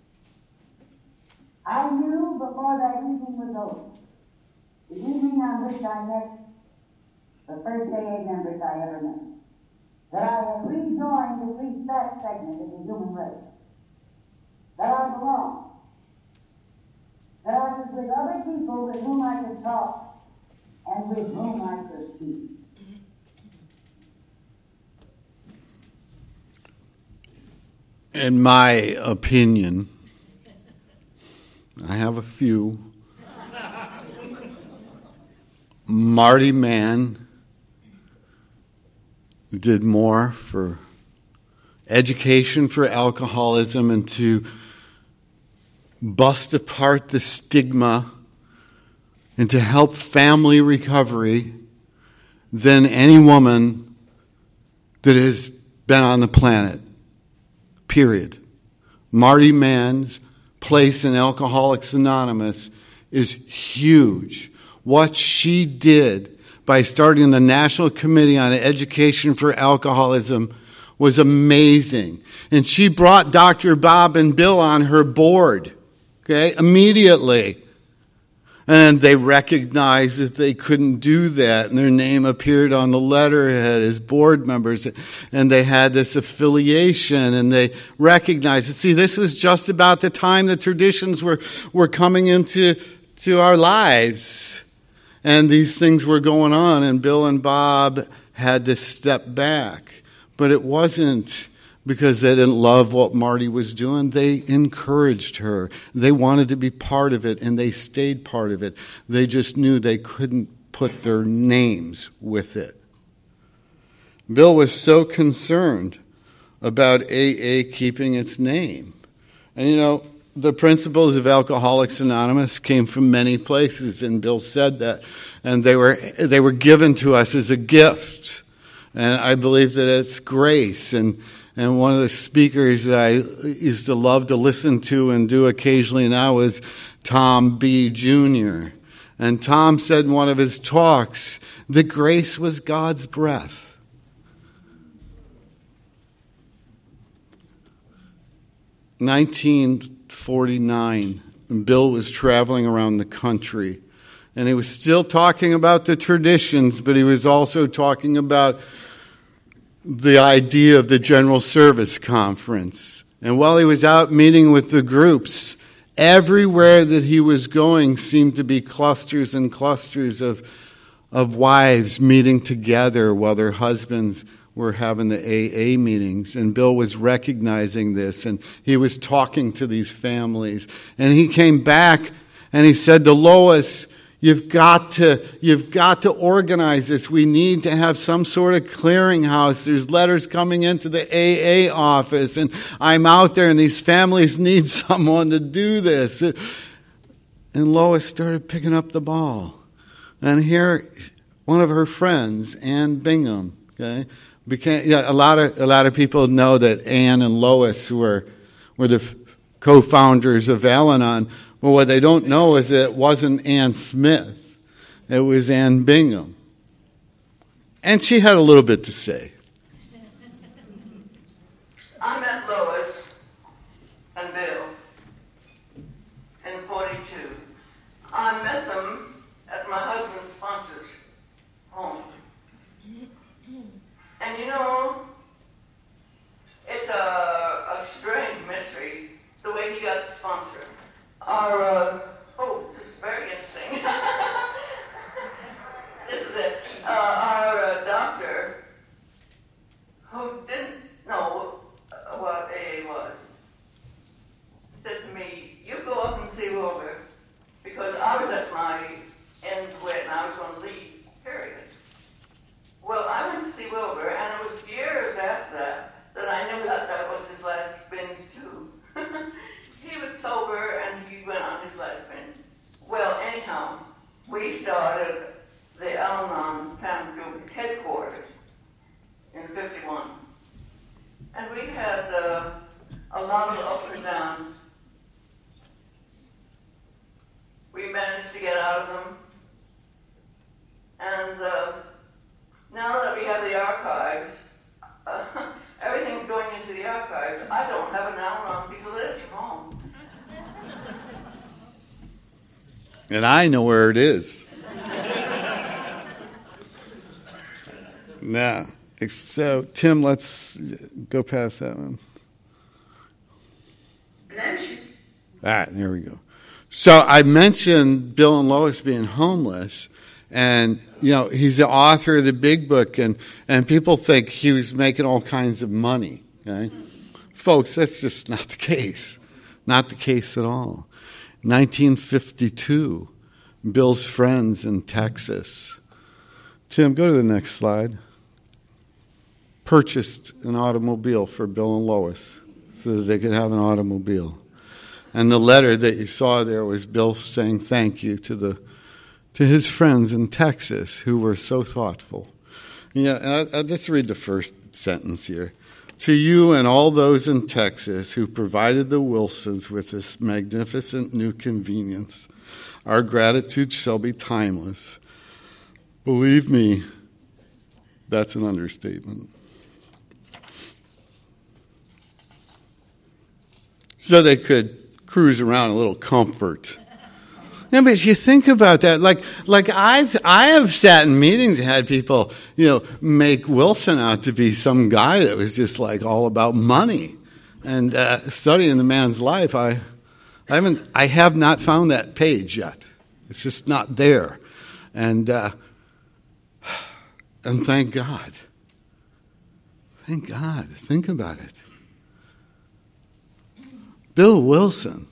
I knew before that evening was over, the evening on which I met the first AA members I ever met, that I had rejoined the three-star segment of the human race, that I belonged, that I was with other people with whom I could talk and with whom I could speak. In my opinion, I have a few. Marty Mann did more for education for alcoholism and to bust apart the stigma and to help family recovery than any woman that has been on the planet. Period. Marty Mann's place in Alcoholics Anonymous is huge. What she did by starting the National Committee on Education for Alcoholism was amazing. And she brought Dr. Bob and Bill on her board, okay, immediately. And they recognized that they couldn't do that, and their name appeared on the letterhead as board members, and they had this affiliation, and they recognized it. See, this was just about the time the traditions were coming into our lives, and these things were going on, and Bill and Bob had to step back. But it wasn't because they didn't love what Marty was doing. They encouraged her. They wanted to be part of it, and they stayed part of it. They just knew they couldn't put their names with it. Bill was so concerned about AA keeping its name. And you know, the principles of Alcoholics Anonymous came from many places, and Bill said that. And they were given to us as a gift. And I believe that it's grace. And one of the speakers that I used to love to listen to and do occasionally now is Tom B. Jr. And Tom said in one of his talks that grace was God's breath. In 1949, Bill was traveling around the country. And he was still talking about the traditions, but he was also talking about the idea of the General Service Conference. And while he was out meeting with the groups, everywhere that he was going seemed to be clusters and clusters of wives meeting together while their husbands were having the AA meetings. And Bill was recognizing this, and he was talking to these families. And he came back and he said to Lois, You've got to organize this. We need to have some sort of clearinghouse. There's letters coming into the AA office, and I'm out there, and these families need someone to do this. And Lois started picking up the ball. And here, one of her friends, Ann Bingham, okay, a lot of people know that Ann and Lois were the co-founders of Al-Anon. Well, what they don't know is that it wasn't Ann Smith. It was Ann Bingham. And she had a little bit to say. I met Lois and Bill in 42. I met them at my husband's sponsor's home. And you know, it's a strange mystery, the way he got the sponsor. This is very interesting. This is it. Our doctor, who didn't know what AA was, said to me, you go up and see Wilbur, because I was at my end quit and I was going to leave, period. Well, I went to see Wilbur, and it was years after that I knew that was his last binge too. He was sober and he went on his last binge. Well, anyhow, we started the Al-Anon Family Group headquarters in 51. And we had a lot of ups and downs. We managed to get out of them. And now that we have the archives, everything's going into the archives. I don't have an Al-Anon piece of literature home. And I know where it is. Now, so Tim, let's go past that one. All right, there we go. So I mentioned Bill and Lois being homeless, and he's the author of the big book, and people think he was making all kinds of money. Okay, folks, that's just not the case. Not the case at all. 1952, Bill's friends in Texas. Tim, go to the next slide. Purchased an automobile for Bill and Lois so that they could have an automobile. And the letter that you saw there was Bill saying thank you to his friends in Texas who were so thoughtful. Yeah, and I'll just read the first sentence here. To you and all those in Texas who provided the Wilsons with this magnificent new convenience, our gratitude shall be timeless. Believe me, that's an understatement. So they could cruise around in a little comfort. Yeah, but you think about that, like I have sat in meetings and had people, make Wilson out to be some guy that was just like all about money. And studying the man's life, I have not found that page yet. It's just not there. And thank God. Thank God. Think about it. Bill Wilson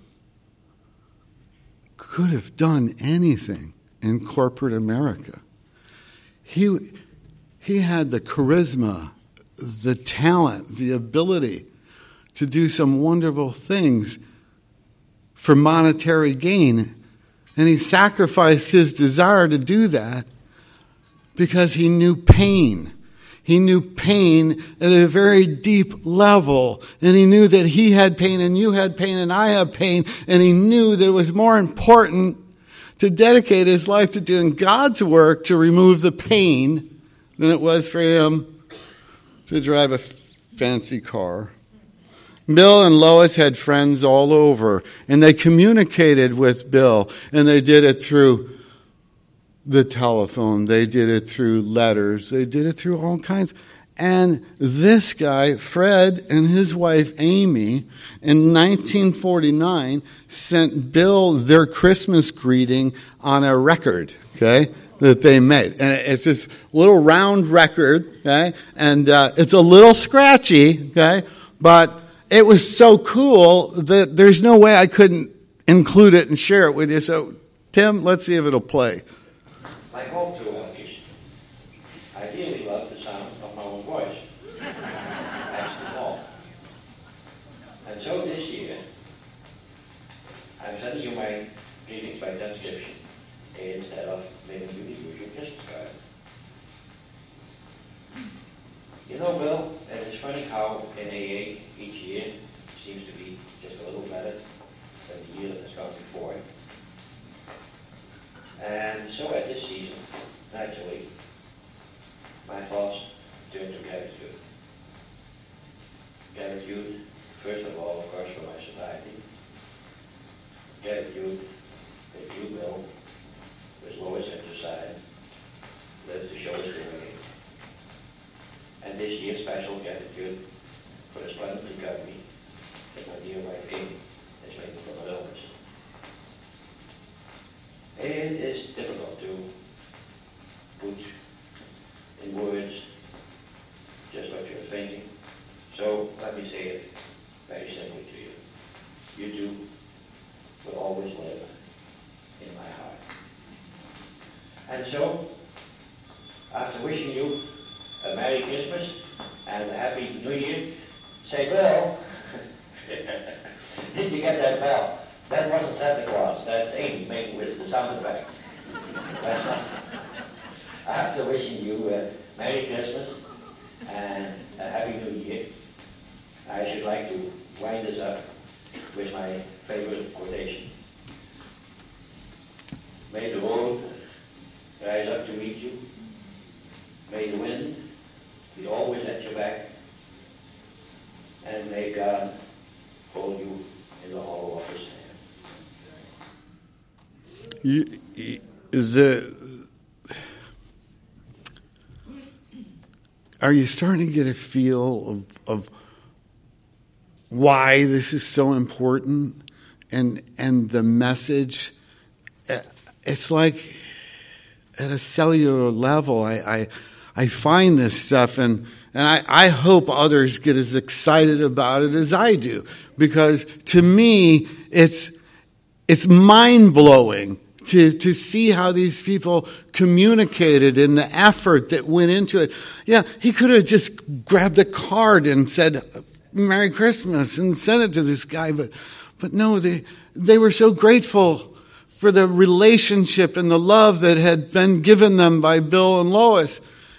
could have done anything in corporate America. He had the charisma, the talent, the ability to do some wonderful things for monetary gain. And he sacrificed his desire to do that because he knew pain. He knew pain at a very deep level. And he knew that he had pain and you had pain and I have pain. And he knew that it was more important to dedicate his life to doing God's work to remove the pain than it was for him to drive a fancy car. Bill and Lois had friends all over, and they communicated with Bill, and they did it through the telephone, they did it through letters, they did it through all kinds. And this guy, Fred, and his wife, Amy, in 1949, sent Bill their Christmas greeting on a record, okay, that they made. And it's this little round record, okay, and it's a little scratchy, okay, but it was so cool that there's no way I couldn't include it and share it with you. So, Tim, let's see if it'll play. Like all true artists, I really love the sound of my own voice. That's the law. And so this year, I'm sending you my greetings by transcription instead of making you the usual Christmas card. You know, Bill, it's funny how in AA each year seems to be just a little better than the year that has gone before it. And so at this season, naturally, my thoughts turn to gratitude. Gratitude, first of all, of course, for my society. Gratitude that you, Bill, with Lois at your side, live to show us the way. And this year, special gratitude for the splendid recovery that my dear wife Amy has made from her illness. It is difficult to put in words just what you're thinking. So let me say it very simply to you. You two will always live in my heart. And so, after wishing you a Merry Christmas and a Happy New Year, say, Bill, did you get that bell? That wasn't Santa Claus. That's Amy making with the sound effect. After wishing you a Merry Christmas and a Happy New Year, I should like to wind this up with my favorite quotation. May the road rise up to meet you. May the wind be always at your back. And may God hold you in the hollow of his hand. Are you starting to get a feel of why this is so important and the message? It's like at a cellular level, I find this stuff and I hope others get as excited about it as I do, because to me it's mind-blowing to see how these people communicated and the effort that went into it. Yeah, he could have just grabbed a card and said, Merry Christmas, and sent it to this guy, but no, they were so grateful for the relationship and the love that had been given them by Bill and Lois,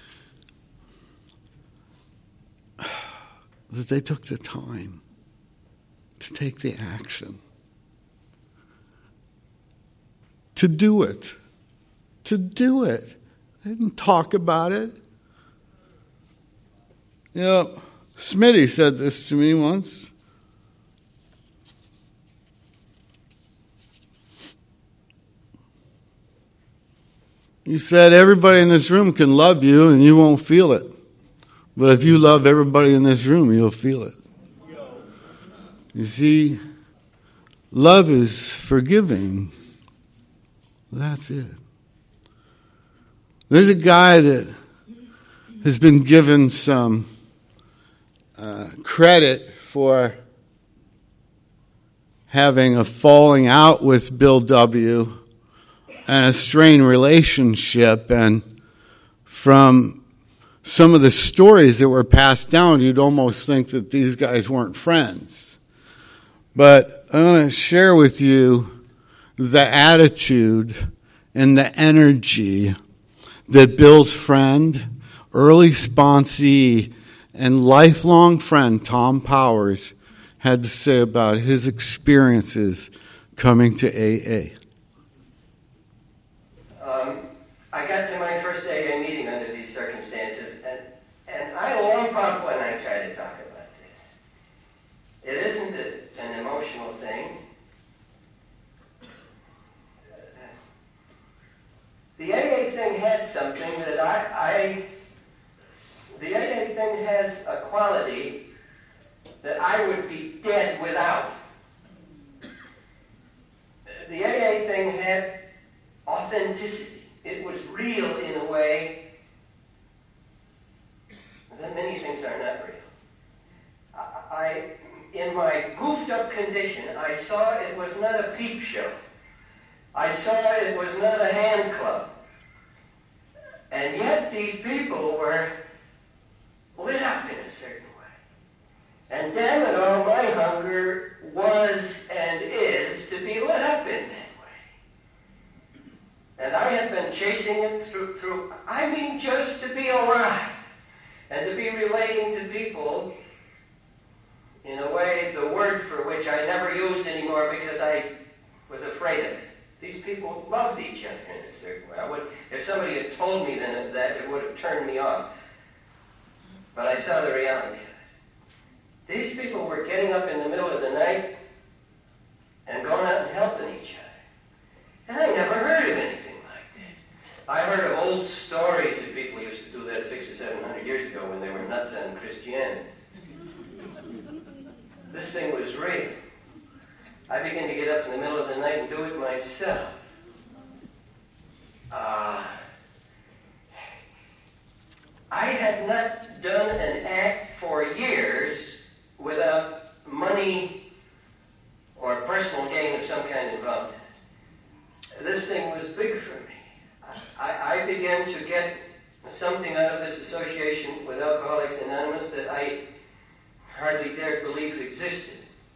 that they took the time to take the action, to do it. They didn't talk about it. You know, Smitty said this to me once. He said, everybody in this room can love you and you won't feel it. But if you love everybody in this room, you'll feel it. You see, love is forgiving. That's it. There's a guy that has been given some credit for having a falling out with Bill W. and a strained relationship, and from some of the stories that were passed down, you'd almost think that these guys weren't friends. But I want to share with you the attitude and the energy that Bill's friend, early sponsee, and lifelong friend Tom Powers had to say about his experiences coming to AA. I got to my first AA meeting under these circumstances, and I lump up when I try to talk about this. It isn't an emotional thing. The AA thing had something that the AA thing has a quality that I would be dead without. The AA thing had authenticity. It was real in a way that many things are not real. In my goofed up condition, I saw it was not a peep show. I saw it was not a hand club. And yet these people were lit up in a certain way. And damn it all, my hunger was and is to be lit up in that way. And I have been chasing it through just to be alive and to be relating to people in a way, the word for which I never used anymore because I was afraid of it. These people loved each other in a certain way. If somebody had told me then that, it would have turned me off. But I saw the reality of it. These people were getting up in the middle of the night and going out and helping each other. And I never heard of anything like that. I heard of old stories that people used to do that 600 or 700 years ago when they were nuts on Christianity. This thing was real. I began to get up in the middle of the night and do it myself. I had not done an act for years without money or personal gain of some kind involved in it. This thing was big for me. I began to get something out of this association with Alcoholics Anonymous that I hardly dared believe existed.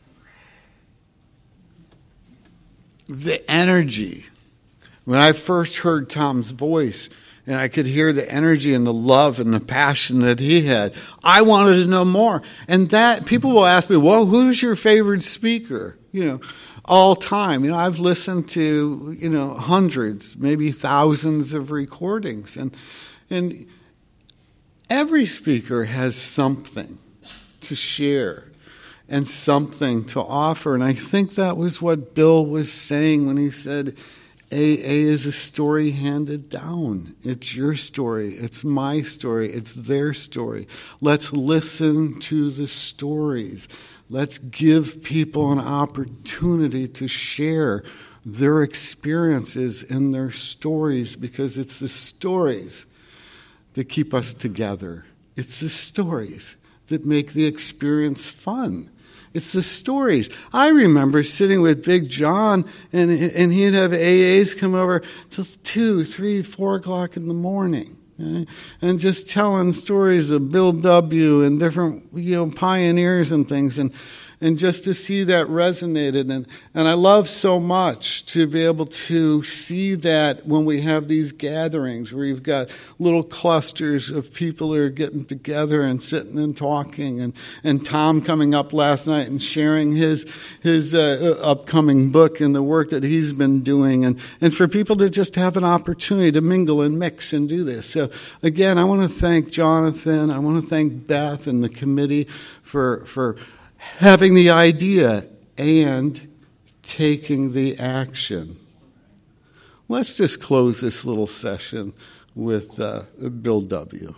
The energy. When I first heard Tom's voice, and I could hear the energy and the love and the passion that he had, I wanted to know more. And that, people will ask me, well, who's your favorite speaker? All time. I've listened to, hundreds, maybe thousands of recordings. And every speaker has something to share and something to offer. And I think that was what Bill was saying when he said, AA is a story handed down. It's your story. It's my story. It's their story. Let's listen to the stories. Let's give people an opportunity to share their experiences and their stories, because it's the stories that keep us together. It's the stories that make the experience fun. It's the stories. I remember sitting with Big John, and he'd have AAs come over till 2, 3, 4 o'clock in the morning, and just telling stories of Bill W. and different pioneers and things, and just to see that resonated. And I love so much to be able to see that when we have these gatherings where you've got little clusters of people that are getting together and sitting and talking, and Tom coming up last night and sharing his upcoming book and the work that he's been doing, and for people to just have an opportunity to mingle and mix and do this. So again, I want to thank Jonathan. I want to thank Beth and the committee for having the idea and taking the action. Let's just close this little session with Bill W.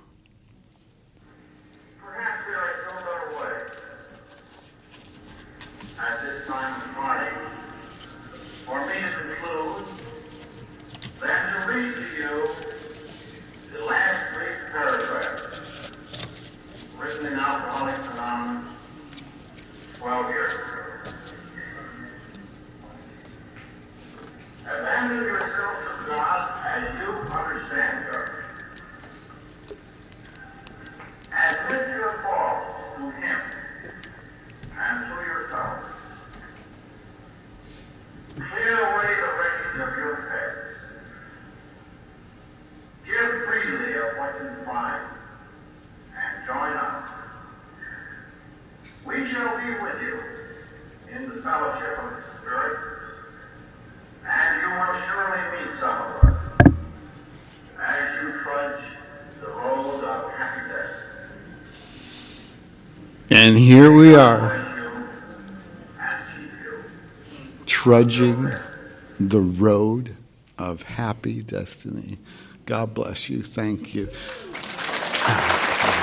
Perhaps there is no better way at this time of morning for me to conclude than to read to you the last brief paragraph written in Alcoholics Anonymous 12 years ago. Abandon yourself to God as you understand her. Admit your faults to Him and to yourself. Clear away the wreckage of your past. Give freely of what you find and join us. We shall be with you in the fellowship of the Spirit, and you will surely meet some of us as you trudge the road of happiness. And here we are, trudging the road of happy destiny. God bless you. Thank you.